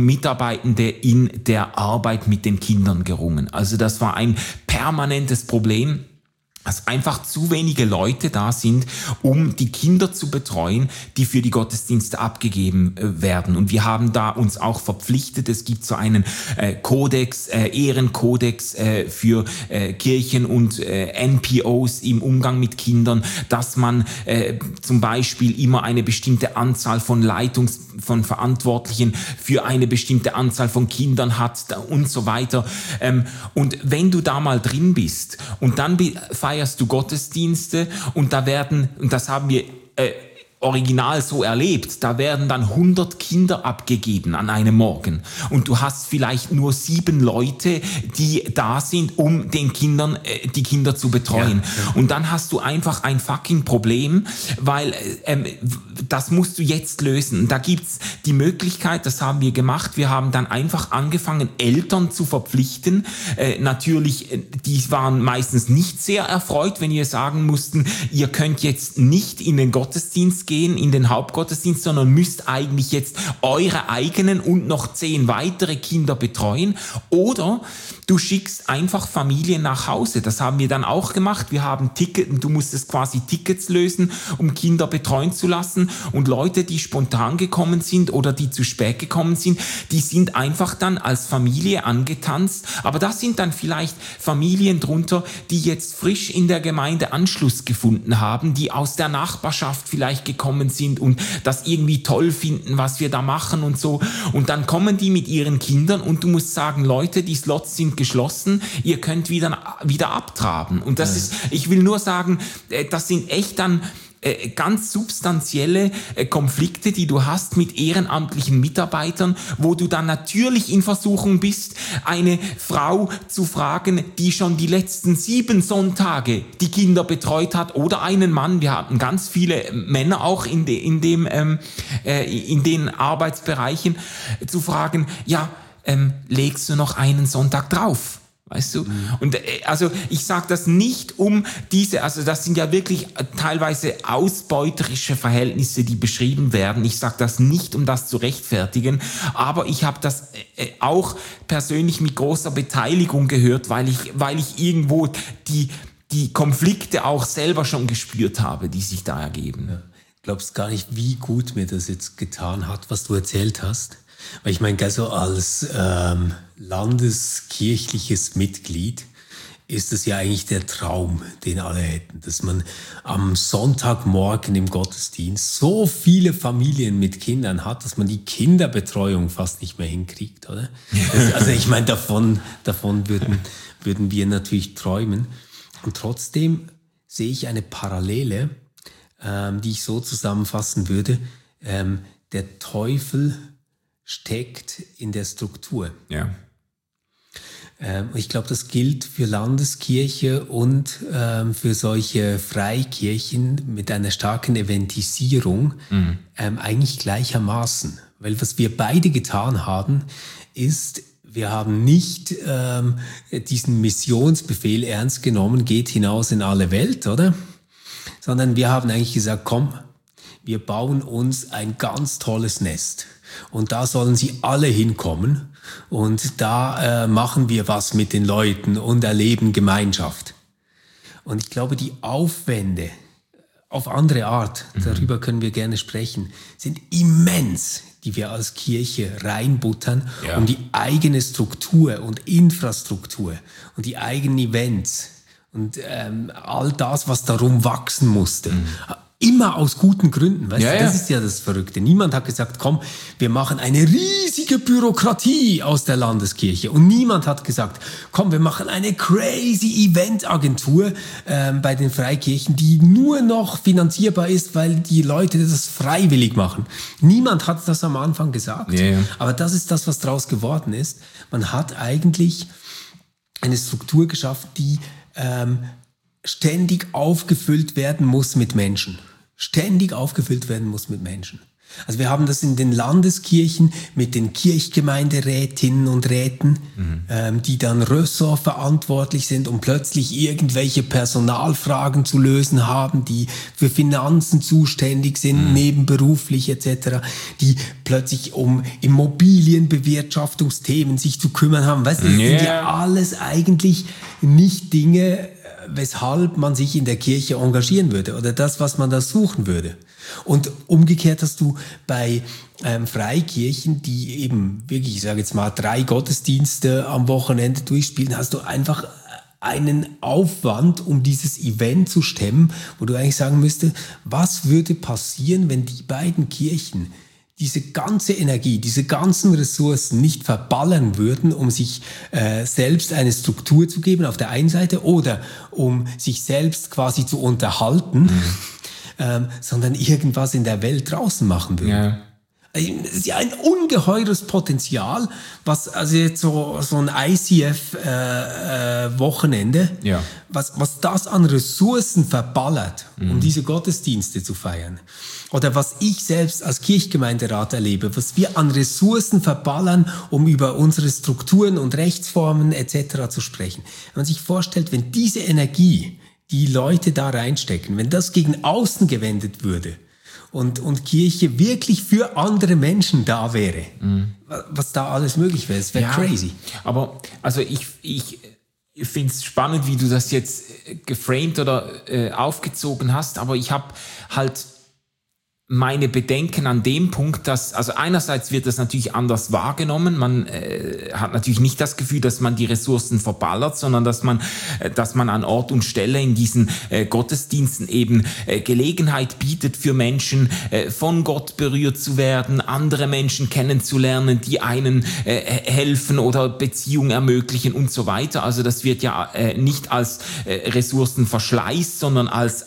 in der Arbeit mit den Kindern gerungen. Also das war ein permanentes Problem, dass einfach zu wenige Leute da sind, um die Kinder zu betreuen, die für die Gottesdienste abgegeben werden. Und wir haben da uns auch verpflichtet, es gibt so einen Kodex, Ehrenkodex für Kirchen und NPOs im Umgang mit Kindern, dass man zum Beispiel immer eine bestimmte Anzahl von von Verantwortlichen für eine bestimmte Anzahl von Kindern hat und so weiter. Und wenn du da mal drin bist und dann feierst du Gottesdienste und und das haben wir original so erlebt, da werden dann 100 Kinder abgegeben an einem Morgen und du hast vielleicht nur 7 Leute, die da sind, um den Kindern, die Kinder zu betreuen. Ja. Und dann hast du einfach ein fucking Problem, weil das musst du jetzt lösen. Da gibt's die Möglichkeit, das haben wir gemacht, wir haben dann einfach angefangen, Eltern zu verpflichten. Natürlich, die waren meistens nicht sehr erfreut, wenn wir sagen mussten, ihr könnt jetzt nicht in den Gottesdienst gehen, in den Hauptgottesdienst, sondern müsst eigentlich jetzt eure eigenen und noch 10 weitere Kinder betreuen. Oder du schickst einfach Familien nach Hause. Das haben wir dann auch gemacht. Wir haben du musstest quasi Tickets lösen, um Kinder betreuen zu lassen. Und Leute, die spontan gekommen sind oder die zu spät gekommen sind, die sind einfach dann als Familie angetanzt. Aber das sind dann vielleicht Familien drunter, die jetzt frisch in der Gemeinde Anschluss gefunden haben, die aus der Nachbarschaft vielleicht gekommen sind und das irgendwie toll finden, was wir da machen und so. Und dann kommen die mit ihren Kindern und du musst sagen, Leute, die Slots sind geschlossen, ihr könnt wieder abtraben. Und das ist, ich will nur sagen, das sind echt dann ganz substanzielle Konflikte, die du hast mit ehrenamtlichen Mitarbeitern, wo du dann natürlich in Versuchung bist, eine Frau zu fragen, die schon die letzten 7 Sonntage die Kinder betreut hat, oder einen Mann. Wir hatten ganz viele Männer auch in den Arbeitsbereichen, zu fragen, legst du noch einen Sonntag drauf? Weißt du? Und also ich sage das nicht um also das sind ja wirklich teilweise ausbeuterische Verhältnisse, die beschrieben werden. Ich sage das nicht, um das zu rechtfertigen, aber ich habe das auch persönlich mit großer Beteiligung gehört, weil ich irgendwo die Konflikte auch selber schon gespürt habe, die sich da ergeben. Ja. Du glaubst gar nicht, wie gut mir das jetzt getan hat, was du erzählt hast. Weil ich meine, so als landeskirchliches Mitglied ist es ja eigentlich der Traum, den alle hätten, dass man am Sonntagmorgen im Gottesdienst so viele Familien mit Kindern hat, dass man die Kinderbetreuung fast nicht mehr hinkriegt, oder? Also ich meine, davon würden wir natürlich träumen. Und trotzdem sehe ich eine Parallele, die ich so zusammenfassen würde. Der Teufel steckt in der Struktur. Ja. Ich glaube, das gilt für Landeskirche und für solche Freikirchen mit einer starken Eventisierung eigentlich gleichermaßen. Weil was wir beide getan haben, ist, wir haben nicht diesen Missionsbefehl ernst genommen, geht hinaus in alle Welt, oder? Sondern wir haben eigentlich gesagt, komm, wir bauen uns ein ganz tolles Nest. Und da sollen sie alle hinkommen und da machen wir was mit den Leuten und erleben Gemeinschaft. Und ich glaube, die Aufwände auf andere Art, darüber können wir gerne sprechen, sind immens, die wir als Kirche reinbuttern, um die eigene Struktur und Infrastruktur und die eigenen Events und all das, was darum wachsen musste. Immer aus guten Gründen, weißt du, das ist ja das Verrückte. Niemand hat gesagt, komm, wir machen eine riesige Bürokratie aus der Landeskirche. Und niemand hat gesagt, komm, wir machen eine crazy Eventagentur bei den Freikirchen, die nur noch finanzierbar ist, weil die Leute das freiwillig machen. Niemand hat das am Anfang gesagt. Aber das ist das, was draus geworden ist. Man hat eigentlich eine Struktur geschaffen, die ständig aufgefüllt werden muss mit Menschen. Ständig aufgefüllt werden muss mit Menschen. Also wir haben das in den Landeskirchen mit den Kirchgemeinderätinnen und Räten, die dann ressortverantwortlich sind und plötzlich irgendwelche Personalfragen zu lösen haben, die für Finanzen zuständig sind, nebenberuflich etc., die plötzlich um Immobilienbewirtschaftungsthemen sich zu kümmern haben. Weißt du, das sind ja alles eigentlich nicht Dinge, weshalb man sich in der Kirche engagieren würde oder das, was man da suchen würde. Und umgekehrt hast du bei Freikirchen, die eben wirklich, ich sage jetzt mal, 3 Gottesdienste am Wochenende durchspielen, hast du einfach einen Aufwand, um dieses Event zu stemmen, wo du eigentlich sagen müsstest, was würde passieren, wenn die beiden Kirchen diese ganze Energie, diese ganzen Ressourcen nicht verballern würden, um sich selbst eine Struktur zu geben auf der einen Seite oder um sich selbst quasi zu unterhalten, sondern irgendwas in der Welt draußen machen würden. Ja. Es ist ja ein ungeheures Potenzial, was also jetzt so ein ICF-Wochenende, was das an Ressourcen verballert, um diese Gottesdienste zu feiern. Oder was ich selbst als Kirchgemeinderat erlebe, was wir an Ressourcen verballern, um über unsere Strukturen und Rechtsformen etc. zu sprechen. Wenn man sich vorstellt, wenn diese Energie, die Leute da reinstecken, wenn das gegen außen gewendet würde, und Kirche wirklich für andere Menschen da wäre, was da alles möglich wäre, es wäre crazy. Aber also ich finde es spannend, wie du das jetzt geframed oder aufgezogen hast, aber ich habe halt meine Bedenken an dem Punkt, dass, also einerseits wird das natürlich anders wahrgenommen, man hat natürlich nicht das Gefühl, dass man die Ressourcen verballert, sondern dass man an Ort und Stelle in diesen Gottesdiensten eben Gelegenheit bietet für Menschen, von Gott berührt zu werden, andere Menschen kennenzulernen, die einen helfen oder Beziehungen ermöglichen und so weiter. Also das wird ja nicht als Ressourcenverschleiß, sondern als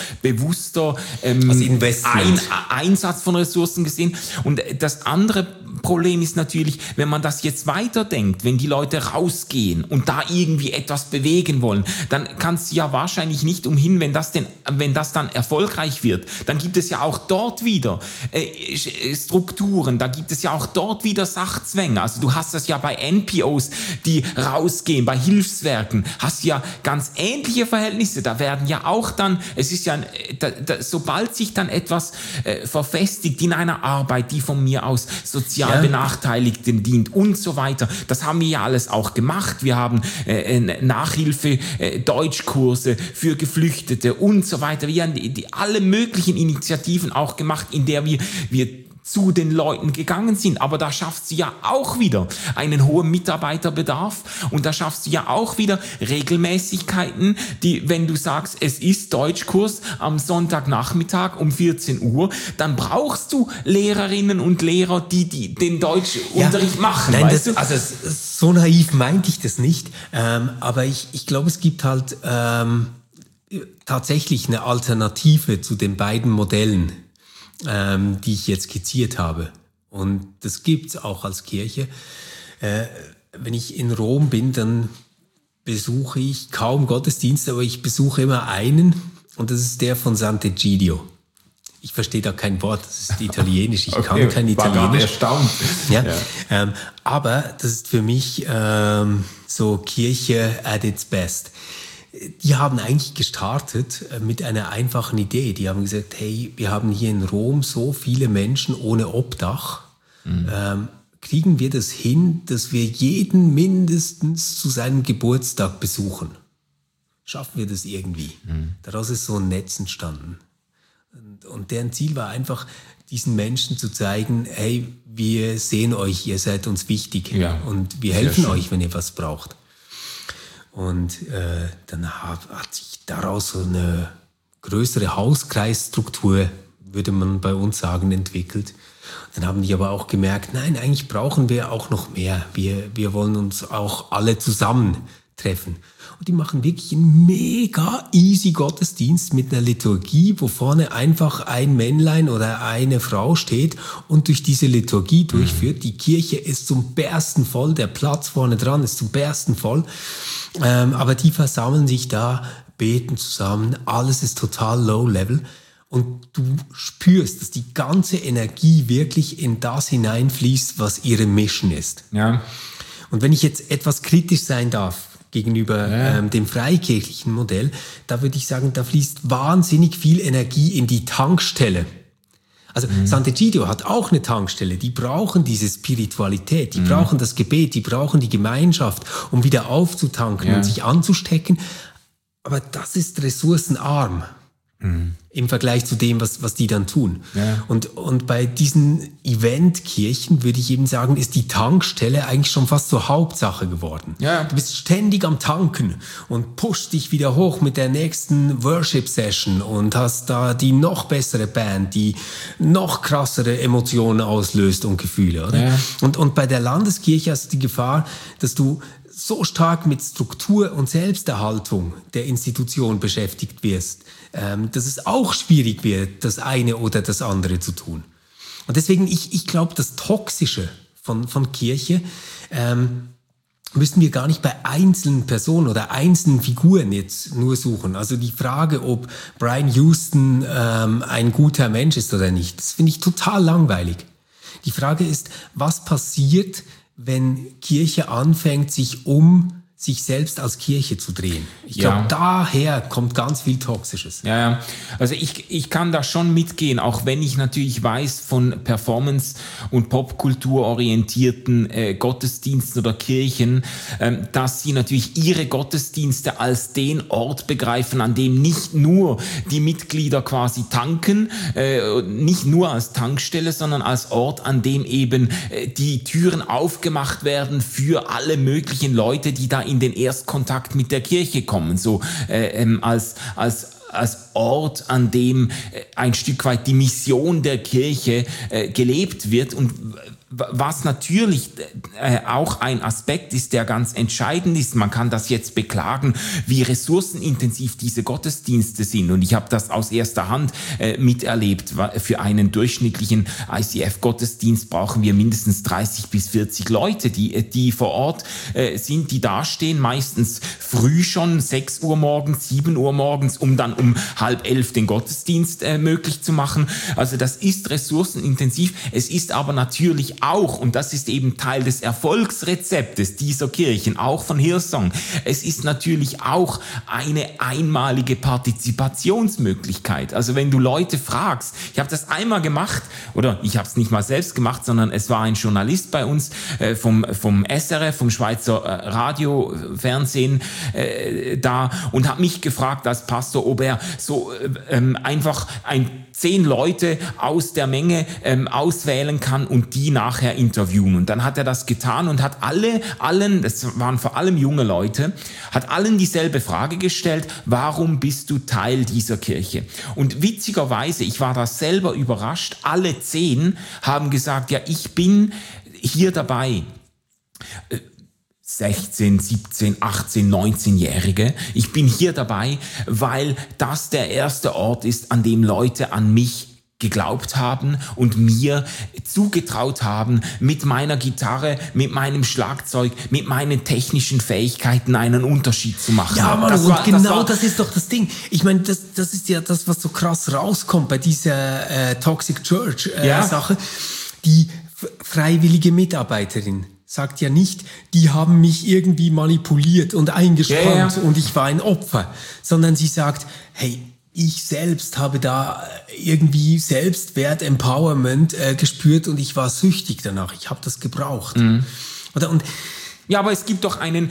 bewusster als Investment. Einsatz von Ressourcen gesehen. Und das andere, Problem ist natürlich, wenn man das jetzt weiterdenkt, wenn die Leute rausgehen und da irgendwie etwas bewegen wollen, dann kannst du ja wahrscheinlich nicht umhin, wenn das dann erfolgreich wird, dann gibt es ja auch dort wieder Strukturen, da gibt es ja auch dort wieder Sachzwänge. Also du hast das ja bei NPOs, die rausgehen, bei Hilfswerken, hast du ja ganz ähnliche Verhältnisse. Da werden ja auch dann, es ist ja, sobald sich dann etwas verfestigt in einer Arbeit, die von mir aus sozial Benachteiligten dient und so weiter, das haben wir ja alles auch gemacht. Wir haben Nachhilfe, Deutschkurse für Geflüchtete und so weiter. Wir haben alle möglichen Initiativen auch gemacht, in der wir zu den Leuten gegangen sind. Aber da schaffst du ja auch wieder einen hohen Mitarbeiterbedarf und da schaffst du ja auch wieder Regelmäßigkeiten, die, wenn du sagst, es ist Deutschkurs am Sonntagnachmittag um 14 Uhr, dann brauchst du Lehrerinnen und Lehrer, die den Deutschunterricht machen. Nein, so naiv meinte ich das nicht. Aber ich glaube, es gibt halt tatsächlich eine Alternative zu den beiden Modellen, die ich jetzt skizziert habe. Und das gibt's auch als Kirche. Wenn ich in Rom bin, dann besuche ich kaum Gottesdienste, aber ich besuche immer einen und das ist der von Sant'Egidio. Ich verstehe da kein Wort, das ist Italienisch, ich kann kein Italienisch. War gerade erstaunt. Ja. Aber das ist für mich so Kirche at its best. Die haben eigentlich gestartet mit einer einfachen Idee. Die haben gesagt, hey, wir haben hier in Rom so viele Menschen ohne Obdach. Kriegen wir das hin, dass wir jeden mindestens zu seinem Geburtstag besuchen? Schaffen wir das irgendwie? Daraus ist so ein Netz entstanden. Und deren Ziel war einfach, diesen Menschen zu zeigen, hey, wir sehen euch, ihr seid uns wichtig und wir helfen euch, wenn ihr was braucht. Und dann hat sich daraus so eine größere Hauskreisstruktur, würde man bei uns sagen, entwickelt. Dann haben die aber auch gemerkt, nein, eigentlich brauchen wir auch noch mehr. Wir wollen uns auch alle zusammen treffen. Und die machen wirklich einen mega easy Gottesdienst mit einer Liturgie, wo vorne einfach ein Männlein oder eine Frau steht und durch diese Liturgie durchführt. Die Kirche ist zum Bersten voll, der Platz vorne dran ist zum Bersten voll. Aber die versammeln sich da, beten zusammen, alles ist total low level und du spürst, dass die ganze Energie wirklich in das hineinfließt, was ihre Mission ist. Ja. Und wenn ich jetzt etwas kritisch sein darf gegenüber dem freikirchlichen Modell, da würde ich sagen, da fließt wahnsinnig viel Energie in die Tankstelle. Also Sant'Egidio hat auch eine Tankstelle, die brauchen diese Spiritualität, die brauchen das Gebet, die brauchen die Gemeinschaft, um wieder aufzutanken und sich anzustecken. Aber das ist ressourcenarm im Vergleich zu dem, was die dann tun. Ja. Und bei diesen Eventkirchen würde ich eben sagen, ist die Tankstelle eigentlich schon fast zur Hauptsache geworden. Ja. Du bist ständig am Tanken und pushst dich wieder hoch mit der nächsten Worship-Session und hast da die noch bessere Band, die noch krassere Emotionen auslöst und Gefühle. Oder? Ja. Und bei der Landeskirche hast du die Gefahr, dass du so stark mit Struktur und Selbsterhaltung der Institution beschäftigt wirst, dass es auch schwierig wird, das eine oder das andere zu tun. Und deswegen, ich glaube, das Toxische von Kirche müssen wir gar nicht bei einzelnen Personen oder einzelnen Figuren jetzt nur suchen. Also die Frage, ob Brian Houston ein guter Mensch ist oder nicht, das finde ich total langweilig. Die Frage ist, was passiert, wenn Kirche anfängt, sich um sich selbst als Kirche zu drehen. Ich glaube, daher kommt ganz viel Toxisches. Ja, also ich kann da schon mitgehen, auch wenn ich natürlich weiß von Performance- und Popkultur orientierten Gottesdiensten oder Kirchen, dass sie natürlich ihre Gottesdienste als den Ort begreifen, an dem nicht nur die Mitglieder quasi tanken, nicht nur als Tankstelle, sondern als Ort, an dem eben die Türen aufgemacht werden für alle möglichen Leute, die da in den Erstkontakt mit der Kirche kommen, so als Ort, an dem ein Stück weit die Mission der Kirche gelebt wird. Und was natürlich auch ein Aspekt ist, der ganz entscheidend ist, man kann das jetzt beklagen, wie ressourcenintensiv diese Gottesdienste sind. Und ich habe das aus erster Hand miterlebt. Für einen durchschnittlichen ICF-Gottesdienst brauchen wir mindestens 30 bis 40 Leute, die vor Ort sind, die dastehen, meistens früh schon, 6 Uhr morgens, 7 Uhr morgens, um dann um 10:30 den Gottesdienst möglich zu machen. Also das ist ressourcenintensiv. Es ist aber natürlich auch, und das ist eben Teil des Erfolgsrezeptes dieser Kirchen, auch von Hillsong, es ist natürlich auch eine einmalige Partizipationsmöglichkeit. Also wenn du Leute fragst, ich habe das einmal gemacht, oder ich habe es nicht mal selbst gemacht, sondern es war ein Journalist bei uns vom SRF, vom Schweizer Radio, Fernsehen da und hat mich gefragt als Pastor, ob er so einfach 10 Leute aus der Menge auswählen kann und die nachher interviewen. Und dann hat er das getan und hat allen, das waren vor allem junge Leute, hat allen dieselbe Frage gestellt: Warum bist du Teil dieser Kirche? Und witzigerweise, ich war da selber überrascht, alle 10 haben gesagt, ja, ich bin hier dabei. 16, 17, 18, 19-Jährige. Ich bin hier dabei, weil das der erste Ort ist, an dem Leute an mich geglaubt haben und mir zugetraut haben, mit meiner Gitarre, mit meinem Schlagzeug, mit meinen technischen Fähigkeiten einen Unterschied zu machen. Ja, Mann, das ist doch das Ding. Ich meine, das ist ja das, was so krass rauskommt bei dieser Toxic Church Sache. Die freiwillige Mitarbeiterin sagt ja nicht, die haben mich irgendwie manipuliert und eingespannt und ich war ein Opfer, sondern sie sagt, hey, ich selbst habe da irgendwie Selbstwert, Empowerment gespürt und ich war süchtig danach. Ich habe das gebraucht. Ja, aber es gibt doch einen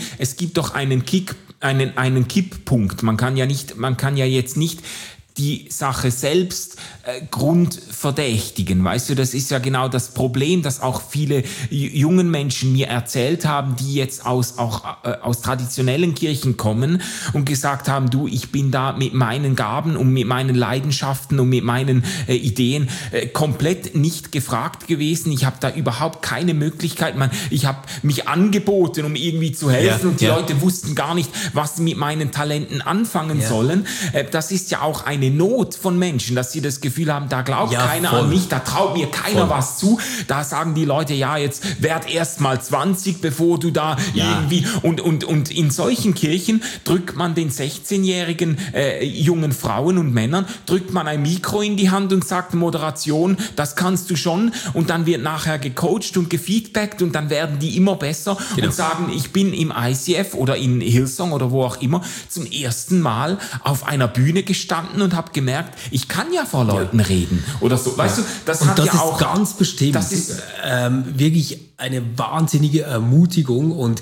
Kipppunkt. Man kann ja jetzt nicht die Sache selbst grundverdächtigen. Weißt du, das ist ja genau das Problem, das auch viele jungen Menschen mir erzählt haben, die jetzt aus traditionellen Kirchen kommen und gesagt haben, du, ich bin da mit meinen Gaben und mit meinen Leidenschaften und mit meinen Ideen komplett nicht gefragt gewesen. Ich habe da überhaupt keine Möglichkeit. Ich habe mich angeboten, um irgendwie zu helfen und die Leute wussten gar nicht, was sie mit meinen Talenten anfangen sollen. Das ist ja auch eine Not von Menschen, dass sie das Gefühl haben, da glaubt keiner an mich, da traut mir keiner was zu. Da sagen die Leute, ja, jetzt werd erst mal 20, bevor du da irgendwie... Und in solchen Kirchen drückt man den 16-jährigen jungen Frauen und Männern, drückt man ein Mikro in die Hand und sagt, Moderation, das kannst du schon. Und dann wird nachher gecoacht und gefeedbackt und dann werden die immer besser und sagen, ich bin im ICF oder in Hillsong oder wo auch immer zum ersten Mal auf einer Bühne gestanden und habe gemerkt, ich kann ja vor Leuten reden oder so. Weißt du, das und hat das ja ist auch ganz bestimmt. Das ist wirklich eine wahnsinnige Ermutigung und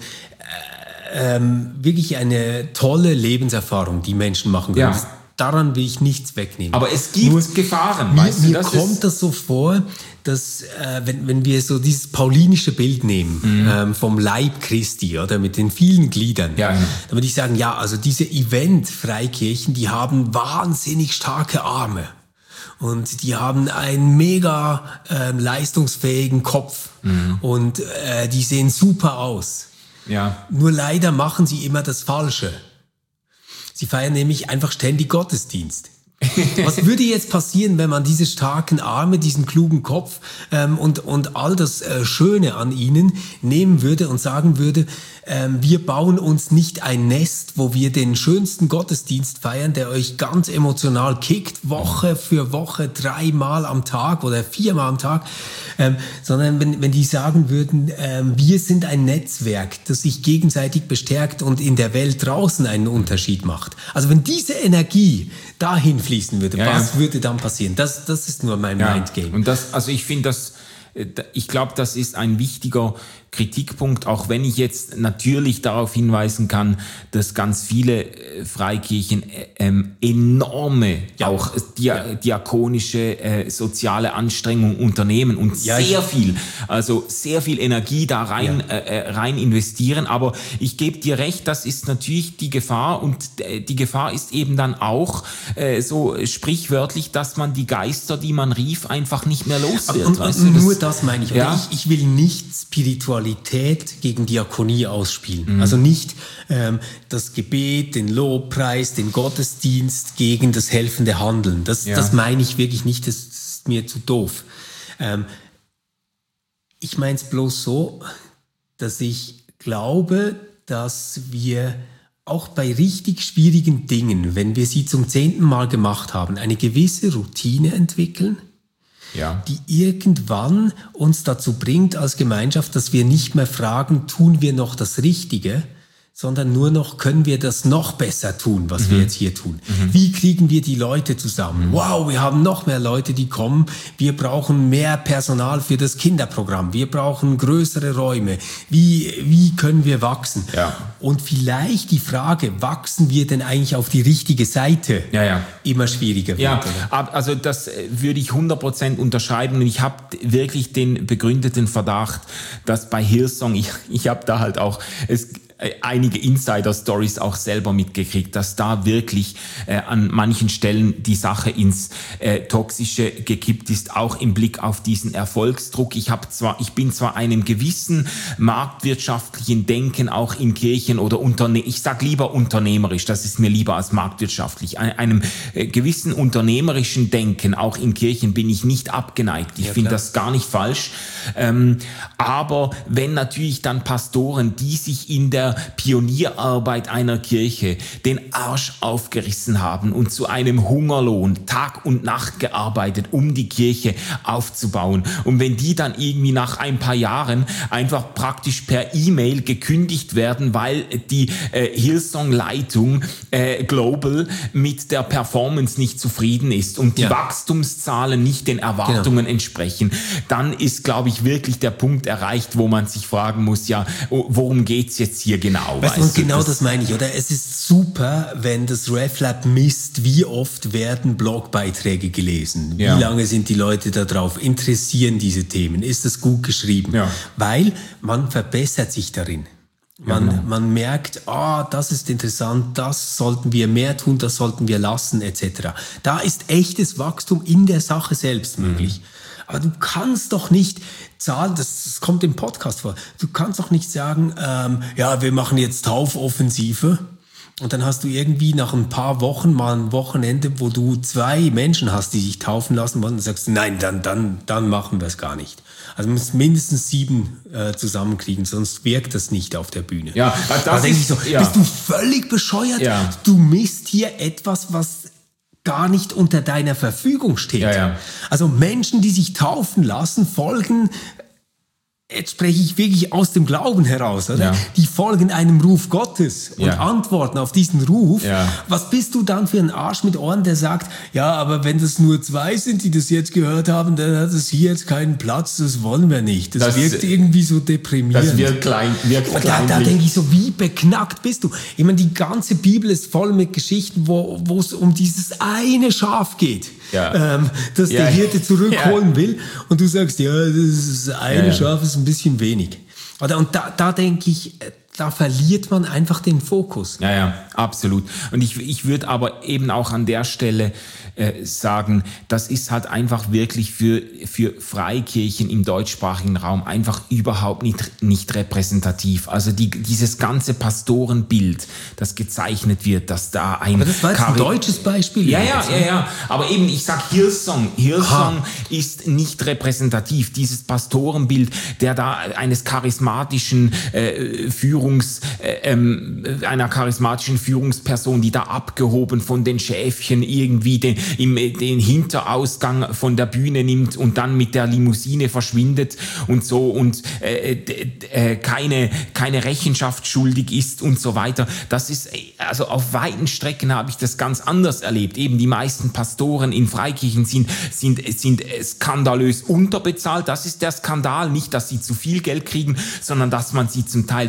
wirklich eine tolle Lebenserfahrung, die Menschen machen können. Ja. Daran will ich nichts wegnehmen. Aber es gibt Gefahren. Mir kommt das so vor, dass wenn wir so dieses paulinische Bild nehmen vom Leib Christi oder mit den vielen Gliedern, dann würde ich sagen, ja, also diese Event-Freikirchen, die haben wahnsinnig starke Arme. Und die haben einen mega leistungsfähigen Kopf und die sehen super aus. Ja. Nur leider machen sie immer das Falsche. Sie feiern nämlich einfach ständig Gottesdienst. Was würde jetzt passieren, wenn man diese starken Arme, diesen klugen Kopf und all das Schöne an ihnen nehmen würde und sagen würde, wir bauen uns nicht ein Nest, wo wir den schönsten Gottesdienst feiern, der euch ganz emotional kickt, Woche für Woche, 3-mal am Tag oder 4-mal am Tag, sondern wenn die sagen würden, wir sind ein Netzwerk, das sich gegenseitig bestärkt und in der Welt draußen einen Unterschied macht. Also wenn diese Energie dahin fließen würde, was würde dann passieren? Das ist nur mein Mindgame. Und ich glaube, das ist ein wichtiger Kritikpunkt, auch wenn ich jetzt natürlich darauf hinweisen kann, dass ganz viele Freikirchen enorme auch diakonische soziale Anstrengungen unternehmen und sehr viel Energie da rein investieren. Aber ich gebe dir recht, das ist natürlich die Gefahr und die Gefahr ist eben dann auch so sprichwörtlich, dass man die Geister, die man rief, einfach nicht mehr los wird. Und nur das meine ich. Ja. Ich will nicht Spiritualität gegen Diakonie ausspielen. Also nicht das Gebet, den Lobpreis, den Gottesdienst gegen das helfende Handeln. Das meine ich wirklich nicht, das ist mir zu doof. Ich meine es bloß so, dass ich glaube, dass wir auch bei richtig schwierigen Dingen, wenn wir sie zum 10. Mal gemacht haben, eine gewisse Routine entwickeln, die irgendwann uns dazu bringt als Gemeinschaft, dass wir nicht mehr fragen, tun wir noch das Richtige, sondern nur noch, können wir das noch besser tun, was wir jetzt hier tun? Wie kriegen wir die Leute zusammen? Wow, wir haben noch mehr Leute, die kommen. Wir brauchen mehr Personal für das Kinderprogramm. Wir brauchen größere Räume. Wie können wir wachsen? Ja. Und vielleicht die Frage, wachsen wir denn eigentlich auf die richtige Seite? Immer schwieriger wird. Ja, oder? also das würde ich 100% unterschreiben. Und ich habe wirklich den begründeten Verdacht, dass bei Hillsong, ich habe da halt auch einige Insider-Stories auch selber mitgekriegt, dass da wirklich an manchen Stellen die Sache ins Toxische gekippt ist, auch im Blick auf diesen Erfolgsdruck. Ich bin zwar einem gewissen marktwirtschaftlichen Denken auch in Kirchen oder ich sag lieber unternehmerisch, das ist mir lieber als marktwirtschaftlich, einem gewissen unternehmerischen Denken auch in Kirchen bin ich nicht abgeneigt. Ich finde das gar nicht falsch. Aber wenn natürlich dann Pastoren, die sich in der Pionierarbeit einer Kirche den Arsch aufgerissen haben und zu einem Hungerlohn Tag und Nacht gearbeitet, um die Kirche aufzubauen. Und wenn die dann irgendwie nach ein paar Jahren einfach praktisch per E-Mail gekündigt werden, weil die Hillsong-Leitung Global mit der Performance nicht zufrieden ist und die Wachstumszahlen nicht den Erwartungen entsprechen, dann ist, glaube ich, wirklich der Punkt erreicht, wo man sich fragen muss, worum geht's jetzt hier genau? Weißt du, und genau das meine ich, oder? Es ist super, wenn das RefLab misst, wie oft werden Blogbeiträge gelesen, wie lange sind die Leute da drauf, interessieren diese Themen, ist das gut geschrieben? Weil man verbessert sich darin. Man merkt, das ist interessant, das sollten wir mehr tun, das sollten wir lassen, etc. Da ist echtes Wachstum in der Sache selbst möglich. Aber du kannst doch nicht zahlen, das kommt im Podcast vor, du kannst doch nicht sagen, wir machen jetzt Taufoffensive und dann hast du irgendwie nach ein paar Wochen mal ein Wochenende, wo du 2 Menschen hast, die sich taufen lassen wollen und sagst, nein, dann machen wir es gar nicht. Also man muss mindestens 7 zusammenkriegen, sonst wirkt das nicht auf der Bühne. Da denke ich so, bist du völlig bescheuert? Du misst hier etwas, was gar nicht unter deiner Verfügung steht. Also Menschen, die sich taufen lassen, folgen, jetzt spreche ich wirklich aus dem Glauben heraus, oder? Die folgen einem Ruf Gottes und antworten auf diesen Ruf. Was bist du dann für ein Arsch mit Ohren, der sagt, aber wenn das nur 2 sind, die das jetzt gehört haben, dann hat es hier jetzt keinen Platz, das wollen wir nicht. Das wirkt irgendwie so deprimierend. Das wirkt da denke ich so, wie beknackt bist du? Ich meine, die ganze Bibel ist voll mit Geschichten, wo es um dieses eine Schaf geht, das der Hirte zurückholen will. Und du sagst, das eine Schaf ist ein bisschen wenig. Und da denke ich, da verliert man einfach den Fokus. Absolut. Und ich würde aber eben auch an der Stelle sagen, das ist halt einfach wirklich für Freikirchen im deutschsprachigen Raum einfach überhaupt nicht repräsentativ. Also dieses ganze Pastorenbild, das gezeichnet wird, dass da ein... Aber das war jetzt ein deutsches Beispiel. Ja. Aber eben, ich sag Hillsong ist nicht repräsentativ. Dieses Pastorenbild, der da eines charismatischen einer charismatischen Führungsperson, die da abgehoben von den Schäfchen irgendwie den Hinterausgang von der Bühne nimmt und dann mit der Limousine verschwindet und so und keine Rechenschaft schuldig ist und so weiter. Das ist, also auf weiten Strecken habe ich das ganz anders erlebt. Eben die meisten Pastoren in Freikirchen sind skandalös unterbezahlt. Das ist der Skandal. Nicht, dass sie zu viel Geld kriegen, sondern dass man sie zum Teil darben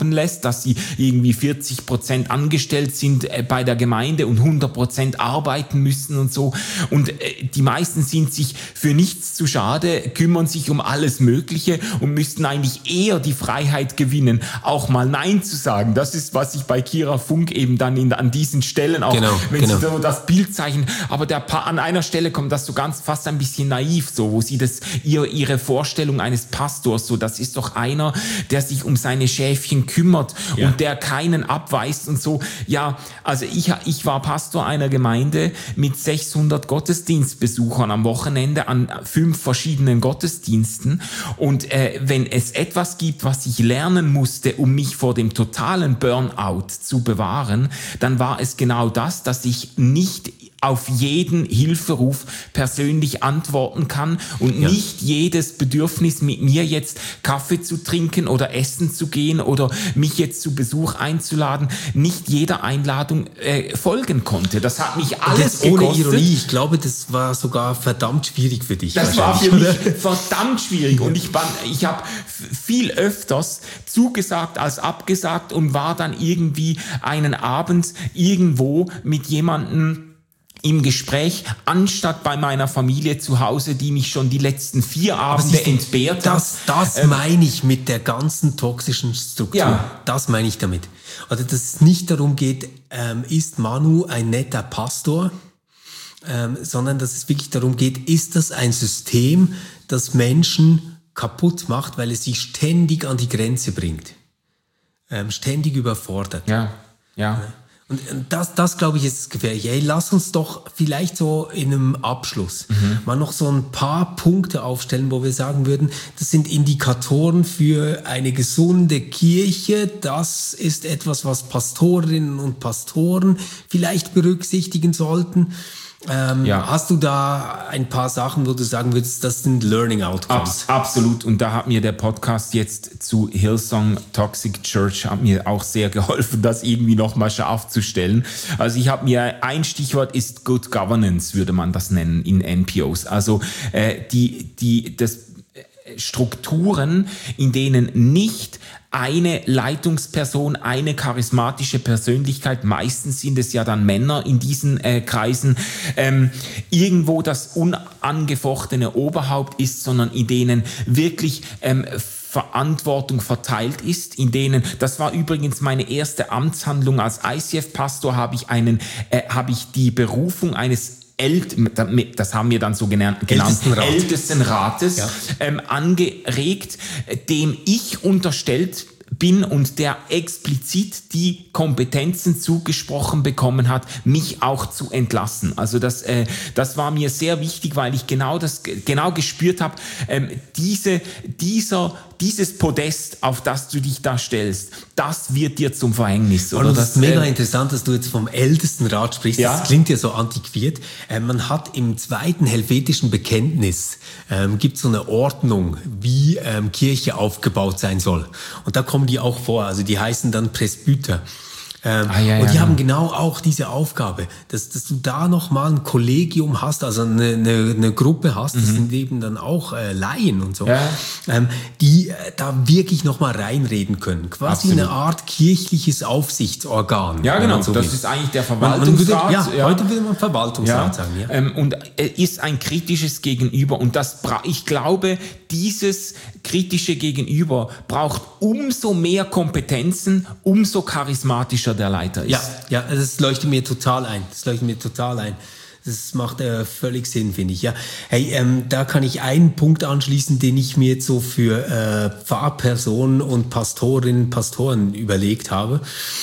haben lässt, dass sie irgendwie 40% angestellt sind bei der Gemeinde und 100% arbeiten müssen und so. Und die meisten sind sich für nichts zu schade, kümmern sich um alles Mögliche und müssten eigentlich eher die Freiheit gewinnen, auch mal Nein zu sagen. Das ist, was ich bei Kira Funk eben dann an diesen Stellen auch, wenn sie so das Bild zeichnen, aber an einer Stelle kommt das so ganz fast ein bisschen naiv, so, wo sie ihre Vorstellung eines Pastors, so, das ist doch einer, der sich um seine Schäfchen kümmert und der keinen abweist und so. Ja, also ich war Pastor einer Gemeinde mit 600 Gottesdienstbesuchern am Wochenende an 5 verschiedenen Gottesdiensten und wenn es etwas gibt, was ich lernen musste, um mich vor dem totalen Burnout zu bewahren, dann war es genau das, dass ich nicht auf jeden Hilferuf persönlich antworten kann und nicht jedes Bedürfnis mit mir jetzt Kaffee zu trinken oder essen zu gehen oder mich jetzt zu Besuch einzuladen, nicht jeder Einladung folgen konnte. Das hat mich alles gekostet. Ohne Ironie, ich glaube, das war sogar verdammt schwierig für dich. Das war für mich verdammt schwierig und ich habe viel öfters zugesagt als abgesagt und war dann irgendwie einen Abend irgendwo mit jemandem im Gespräch, anstatt bei meiner Familie zu Hause, die mich schon die letzten 4 Abende entbehrt hat. Das meine ich mit der ganzen toxischen Struktur. Ja. Das meine ich damit. Also, dass es nicht darum geht, ist Manu ein netter Pastor, sondern dass es wirklich darum geht, ist das ein System, das Menschen kaputt macht, weil es sie ständig an die Grenze bringt. Ständig überfordert. Ja. Und das glaube ich, ist gefährlich. Hey, lass uns doch vielleicht so in einem Abschluss mal noch so ein paar Punkte aufstellen, wo wir sagen würden, das sind Indikatoren für eine gesunde Kirche. Das ist etwas, was Pastorinnen und Pastoren vielleicht berücksichtigen sollten. Hast du da ein paar Sachen, wo du sagen würdest, das sind Learning Outcomes? Absolut. Und da hat mir der Podcast jetzt zu Hillsong Toxic Church hat mir auch sehr geholfen, das irgendwie nochmal scharf zu stellen. Also ich habe mir, ein Stichwort ist Good Governance, würde man das nennen in NPOs. Also das Strukturen, in denen nicht eine Leitungsperson, eine charismatische Persönlichkeit, meistens sind es ja dann Männer in diesen Kreisen, irgendwo das unangefochtene Oberhaupt ist, sondern in denen wirklich Verantwortung verteilt ist, in denen, das war übrigens meine erste Amtshandlung als ICF-Pastor, habe ich die Berufung eines das haben wir dann so genannt, Ältestenrates, angeregt, dem ich unterstellt bin und der explizit die Kompetenzen zugesprochen bekommen hat, mich auch zu entlassen. Also das war mir sehr wichtig, weil ich genau gespürt habe, dieses Podest, auf das du dich da stellst, das wird dir zum Verhängnis. Oder? Und das ist mega interessant, dass du jetzt vom Ältestenrat sprichst. Ja. Das klingt ja so antiquiert. Man hat im zweiten helvetischen Bekenntnis gibt so eine Ordnung, wie Kirche aufgebaut sein soll. Und da kommen die auch vor. Also die heißen dann Presbyter. Und die haben genau auch diese Aufgabe, dass du da nochmal ein Kollegium hast, also eine Gruppe hast, das sind eben dann auch Laien und so, die da wirklich nochmal reinreden können. Quasi eine Art kirchliches Aufsichtsorgan. Ja, genau, so das ist eigentlich der Verwaltungsrat. Heute würde man Verwaltungsrat sagen. Ja. Und ist ein kritisches Gegenüber. Und ich glaube, dieses kritische Gegenüber braucht umso mehr Kompetenzen, umso charismatischer der Leiter ist. Ja, das leuchtet mir total ein. Das macht völlig Sinn, finde ich. Ja. Hey, da kann ich einen Punkt anschließen, den ich mir jetzt so für Pfarrpersonen und Pastorinnen, Pastoren überlegt habe.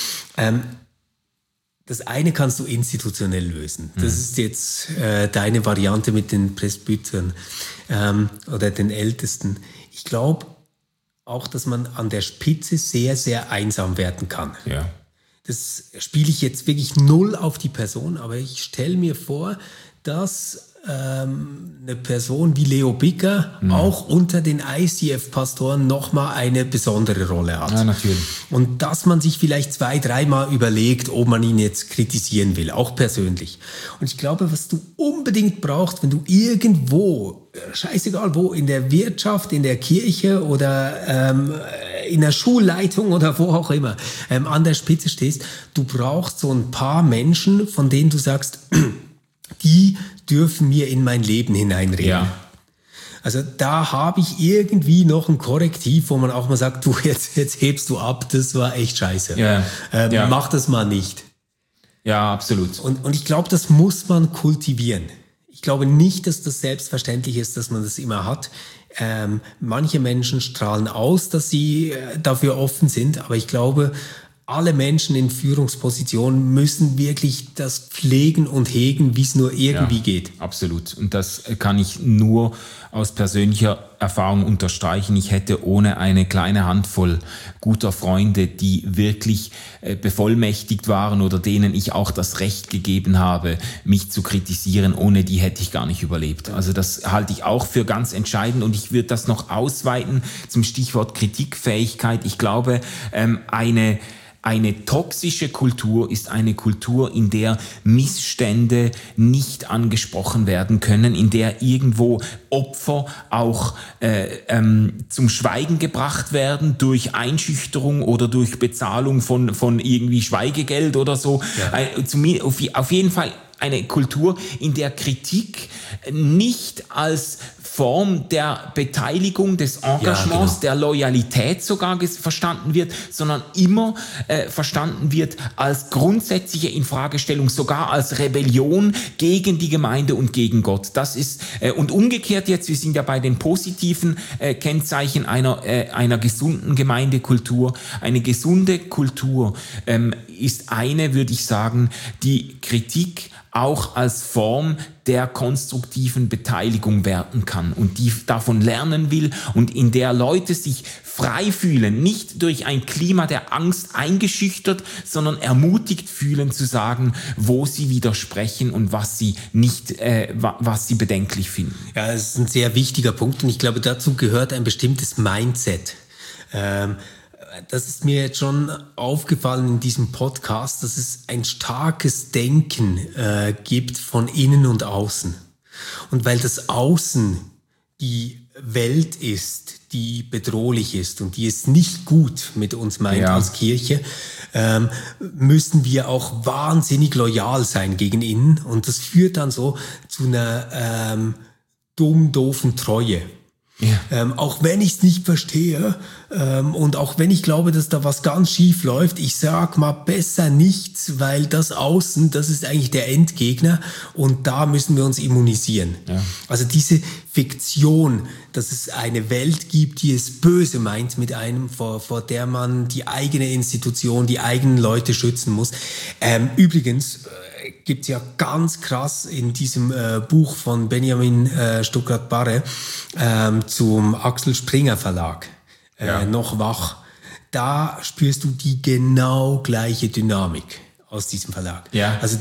Das eine kannst du institutionell lösen. Das ist jetzt deine Variante mit den Presbytern oder den Ältesten. Ich glaube auch, dass man an der Spitze sehr, sehr einsam werden kann. Ja. Das spiele ich jetzt wirklich null auf die Person, aber ich stelle mir vor, dass eine Person wie Leo Bicker auch unter den ICF-Pastoren nochmal eine besondere Rolle hat. Ja, natürlich. Und dass man sich vielleicht 2-3 Mal überlegt, ob man ihn jetzt kritisieren will, auch persönlich. Und ich glaube, was du unbedingt brauchst, wenn du irgendwo, scheißegal wo, in der Wirtschaft, in der Kirche oder in der Schulleitung oder wo auch immer an der Spitze stehst, du brauchst so ein paar Menschen, von denen du sagst, die dürfen mir in mein Leben hineinreden. Ja. Also da habe ich irgendwie noch ein Korrektiv, wo man auch mal sagt, du, jetzt hebst du ab, das war echt scheiße. Ja. Mach das mal nicht. Ja, absolut. Und ich glaube, das muss man kultivieren. Ich glaube nicht, dass das selbstverständlich ist, dass man das immer hat. Manche Menschen strahlen aus, dass sie dafür offen sind, aber ich glaube, alle Menschen in Führungspositionen müssen wirklich das pflegen und hegen, wie es nur irgendwie geht. Absolut. Und das kann ich nur aus persönlicher Erfahrung unterstreichen. Ich hätte ohne eine kleine Handvoll guter Freunde, die wirklich bevollmächtigt waren oder denen ich auch das Recht gegeben habe, mich zu kritisieren, ohne die hätte ich gar nicht überlebt. Also das halte ich auch für ganz entscheidend und ich würde das noch ausweiten zum Stichwort Kritikfähigkeit. Ich glaube, eine toxische Kultur ist eine Kultur, in der Missstände nicht angesprochen werden können, in der irgendwo Opfer auch zum Schweigen gebracht werden durch Einschüchterung oder durch Bezahlung von irgendwie Schweigegeld oder so. Ja. Auf jeden Fall eine Kultur, in der Kritik nicht als Form der Beteiligung, des Engagements, der Loyalität sogar verstanden wird, sondern immer verstanden wird als grundsätzliche Infragestellung, sogar als Rebellion gegen die Gemeinde und gegen Gott. Das ist und umgekehrt jetzt, wir sind ja bei den positiven Kennzeichen einer gesunden Gemeindekultur. Eine gesunde Kultur ist eine, würde ich sagen, die Kritik auch als Form der konstruktiven Beteiligung werten kann und die davon lernen will und in der Leute sich frei fühlen, nicht durch ein Klima der Angst eingeschüchtert, sondern ermutigt fühlen zu sagen, wo sie widersprechen und was sie bedenklich finden. Ja, das ist ein sehr wichtiger Punkt und ich glaube, dazu gehört ein bestimmtes Mindset. Das ist mir jetzt schon aufgefallen in diesem Podcast, dass es ein starkes Denken gibt von innen und außen. Und weil das Außen die Welt ist, die bedrohlich ist und die es nicht gut mit uns meint als Kirche, müssen wir auch wahnsinnig loyal sein gegen innen. Und das führt dann so zu einer doofen Treue. Ja. Auch wenn ich es nicht verstehe und auch wenn ich glaube, dass da was ganz schief läuft, ich sag mal besser nichts, weil das Außen, das ist eigentlich der Endgegner und da müssen wir uns immunisieren. Ja. Also diese Fiktion, dass es eine Welt gibt, die es böse meint mit einem, vor der man die eigene Institution, die eigenen Leute schützen muss. Übrigens gibt's ja ganz krass in diesem Buch von Benjamin Stuckrad-Barre zum Axel Springer Verlag, noch wach. Da spürst du die genau gleiche Dynamik aus diesem Verlag. Ja. Also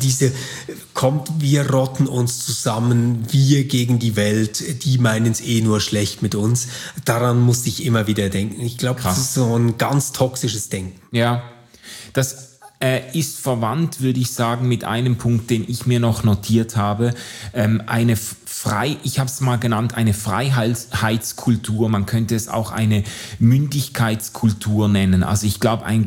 wir rotten uns zusammen, wir gegen die Welt, die meinen es nur schlecht mit uns. Daran musste ich immer wieder denken. Ich glaube, das ist so ein ganz toxisches Denken. Ja, das ist verwandt, würde ich sagen, mit einem Punkt, den ich mir noch notiert habe. Ich habe es mal genannt, eine Freiheitskultur. Man könnte es auch eine Mündigkeitskultur nennen. Also ich glaube, eine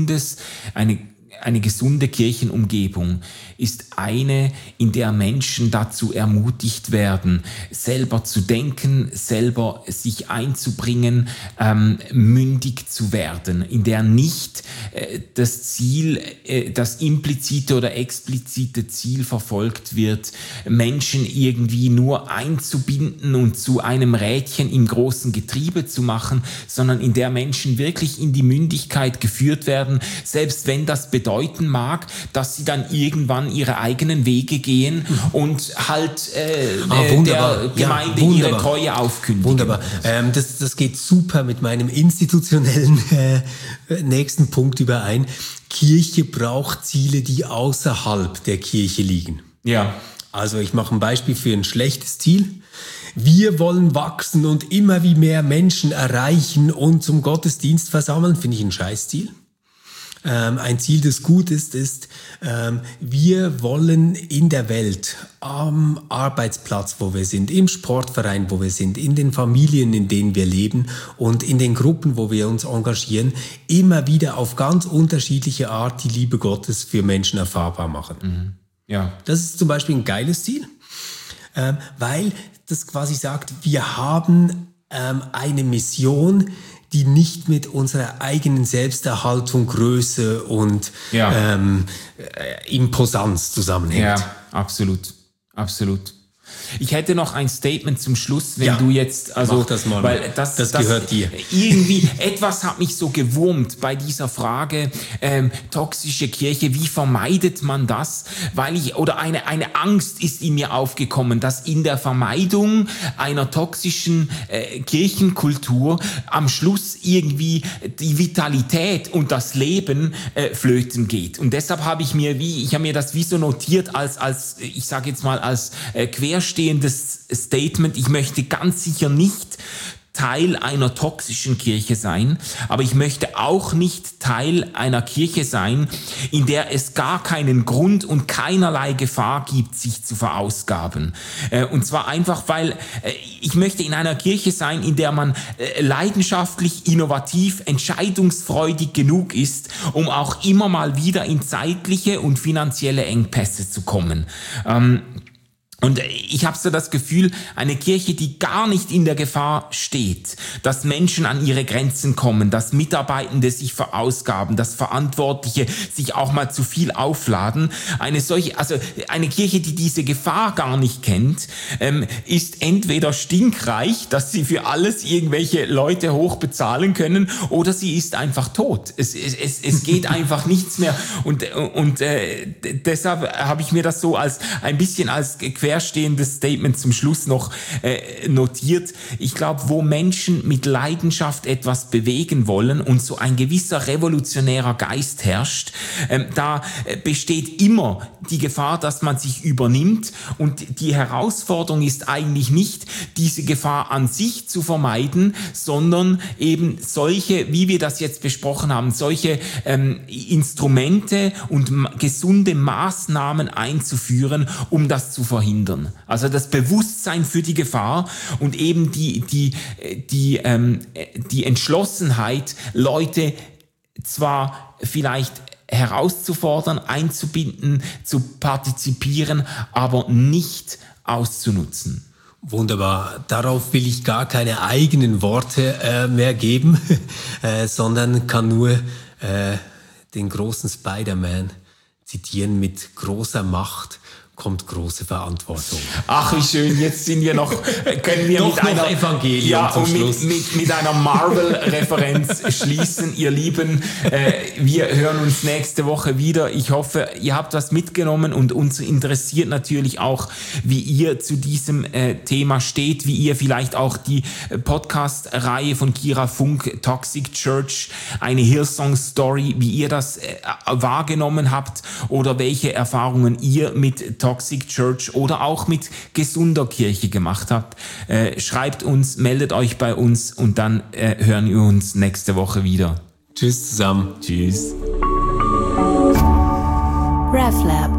gesunde Kirchenumgebung ist eine, in der Menschen dazu ermutigt werden, selber zu denken, selber sich einzubringen, mündig zu werden, in der nicht das Ziel, das implizite oder explizite Ziel verfolgt wird, Menschen irgendwie nur einzubinden und zu einem Rädchen im großen Getriebe zu machen, sondern in der Menschen wirklich in die Mündigkeit geführt werden, selbst wenn das bedeuten mag, dass sie dann irgendwann ihre eigenen Wege gehen und halt der Gemeinde ihre Treue aufkündigen. Wunderbar. Das geht super mit meinem institutionellen nächsten Punkt überein. Kirche braucht Ziele, die außerhalb der Kirche liegen. Ja. Also ich mache ein Beispiel für ein schlechtes Ziel. Wir wollen wachsen und immer wie mehr Menschen erreichen und zum Gottesdienst versammeln. Finde ich ein Scheißziel. ein Ziel des Gutes ist, wir wollen in der Welt, am Arbeitsplatz, wo wir sind, im Sportverein, wo wir sind, in den Familien, in denen wir leben und in den Gruppen, wo wir uns engagieren, immer wieder auf ganz unterschiedliche Art die Liebe Gottes für Menschen erfahrbar machen. Mhm. Ja. Das ist zum Beispiel ein geiles Ziel, weil das quasi sagt, wir haben eine Mission, die nicht mit unserer eigenen Selbsterhaltung, Größe und Imposanz zusammenhängt. Ja, absolut. Ich hätte noch ein Statement zum Schluss, wenn du jetzt, also, mach das mal, weil das gehört dir. Irgendwie, etwas hat mich so gewurmt bei dieser Frage, toxische Kirche, wie vermeidet man das? Oder eine Angst ist in mir aufgekommen, dass in der Vermeidung einer toxischen Kirchenkultur am Schluss irgendwie die Vitalität und das Leben flöten geht. Und deshalb habe ich mir das wie so notiert als ich sage jetzt mal als querstehendes Statement. Ich möchte ganz sicher nicht Teil einer toxischen Kirche sein, aber ich möchte auch nicht Teil einer Kirche sein, in der es gar keinen Grund und keinerlei Gefahr gibt, sich zu verausgaben. Und zwar einfach, weil ich möchte in einer Kirche sein, in der man leidenschaftlich, innovativ, entscheidungsfreudig genug ist, um auch immer mal wieder in zeitliche und finanzielle Engpässe zu kommen. Und ich habe so das Gefühl, eine Kirche, die gar nicht in der Gefahr steht, dass Menschen an ihre Grenzen kommen, dass Mitarbeitende sich verausgaben, dass Verantwortliche sich auch mal zu viel aufladen. Eine Kirche, die diese Gefahr gar nicht kennt, ist entweder stinkreich, dass sie für alles irgendwelche Leute hoch bezahlen können, oder sie ist einfach tot. Es geht einfach nichts mehr. Und deshalb habe ich mir das so ein bisschen als querstehendes Statement zum Schluss noch notiert. Ich glaube, wo Menschen mit Leidenschaft etwas bewegen wollen und so ein gewisser revolutionärer Geist herrscht, da besteht immer die Gefahr, dass man sich übernimmt, und die Herausforderung ist eigentlich nicht, diese Gefahr an sich zu vermeiden, sondern eben solche, wie wir das jetzt besprochen haben, solche Instrumente und gesunde Maßnahmen einzuführen, um das zu verhindern. Also das Bewusstsein für die Gefahr und eben die Entschlossenheit, Leute zwar vielleicht herauszufordern, einzubinden, zu partizipieren, aber nicht auszunutzen. Wunderbar. Darauf will ich gar keine eigenen Worte mehr geben, sondern kann nur den großen Spider-Man zitieren: mit großer Macht kommt große Verantwortung. Ach, wie schön, jetzt sind wir können wir mit einer Evangelium zum Schluss. Mit einer Marvel-Referenz schließen, ihr Lieben. Wir hören uns nächste Woche wieder. Ich hoffe, ihr habt was mitgenommen, und uns interessiert natürlich auch, wie ihr zu diesem Thema steht, wie ihr vielleicht auch die Podcast-Reihe von Kira Funk, Toxic Church, eine Hillsong-Story, wie ihr das wahrgenommen habt oder welche Erfahrungen ihr mit Toxic Church oder auch mit gesunder Kirche gemacht habt. Schreibt uns, meldet euch bei uns, und dann hören wir uns nächste Woche wieder. Tschüss zusammen. Tschüss. RefLab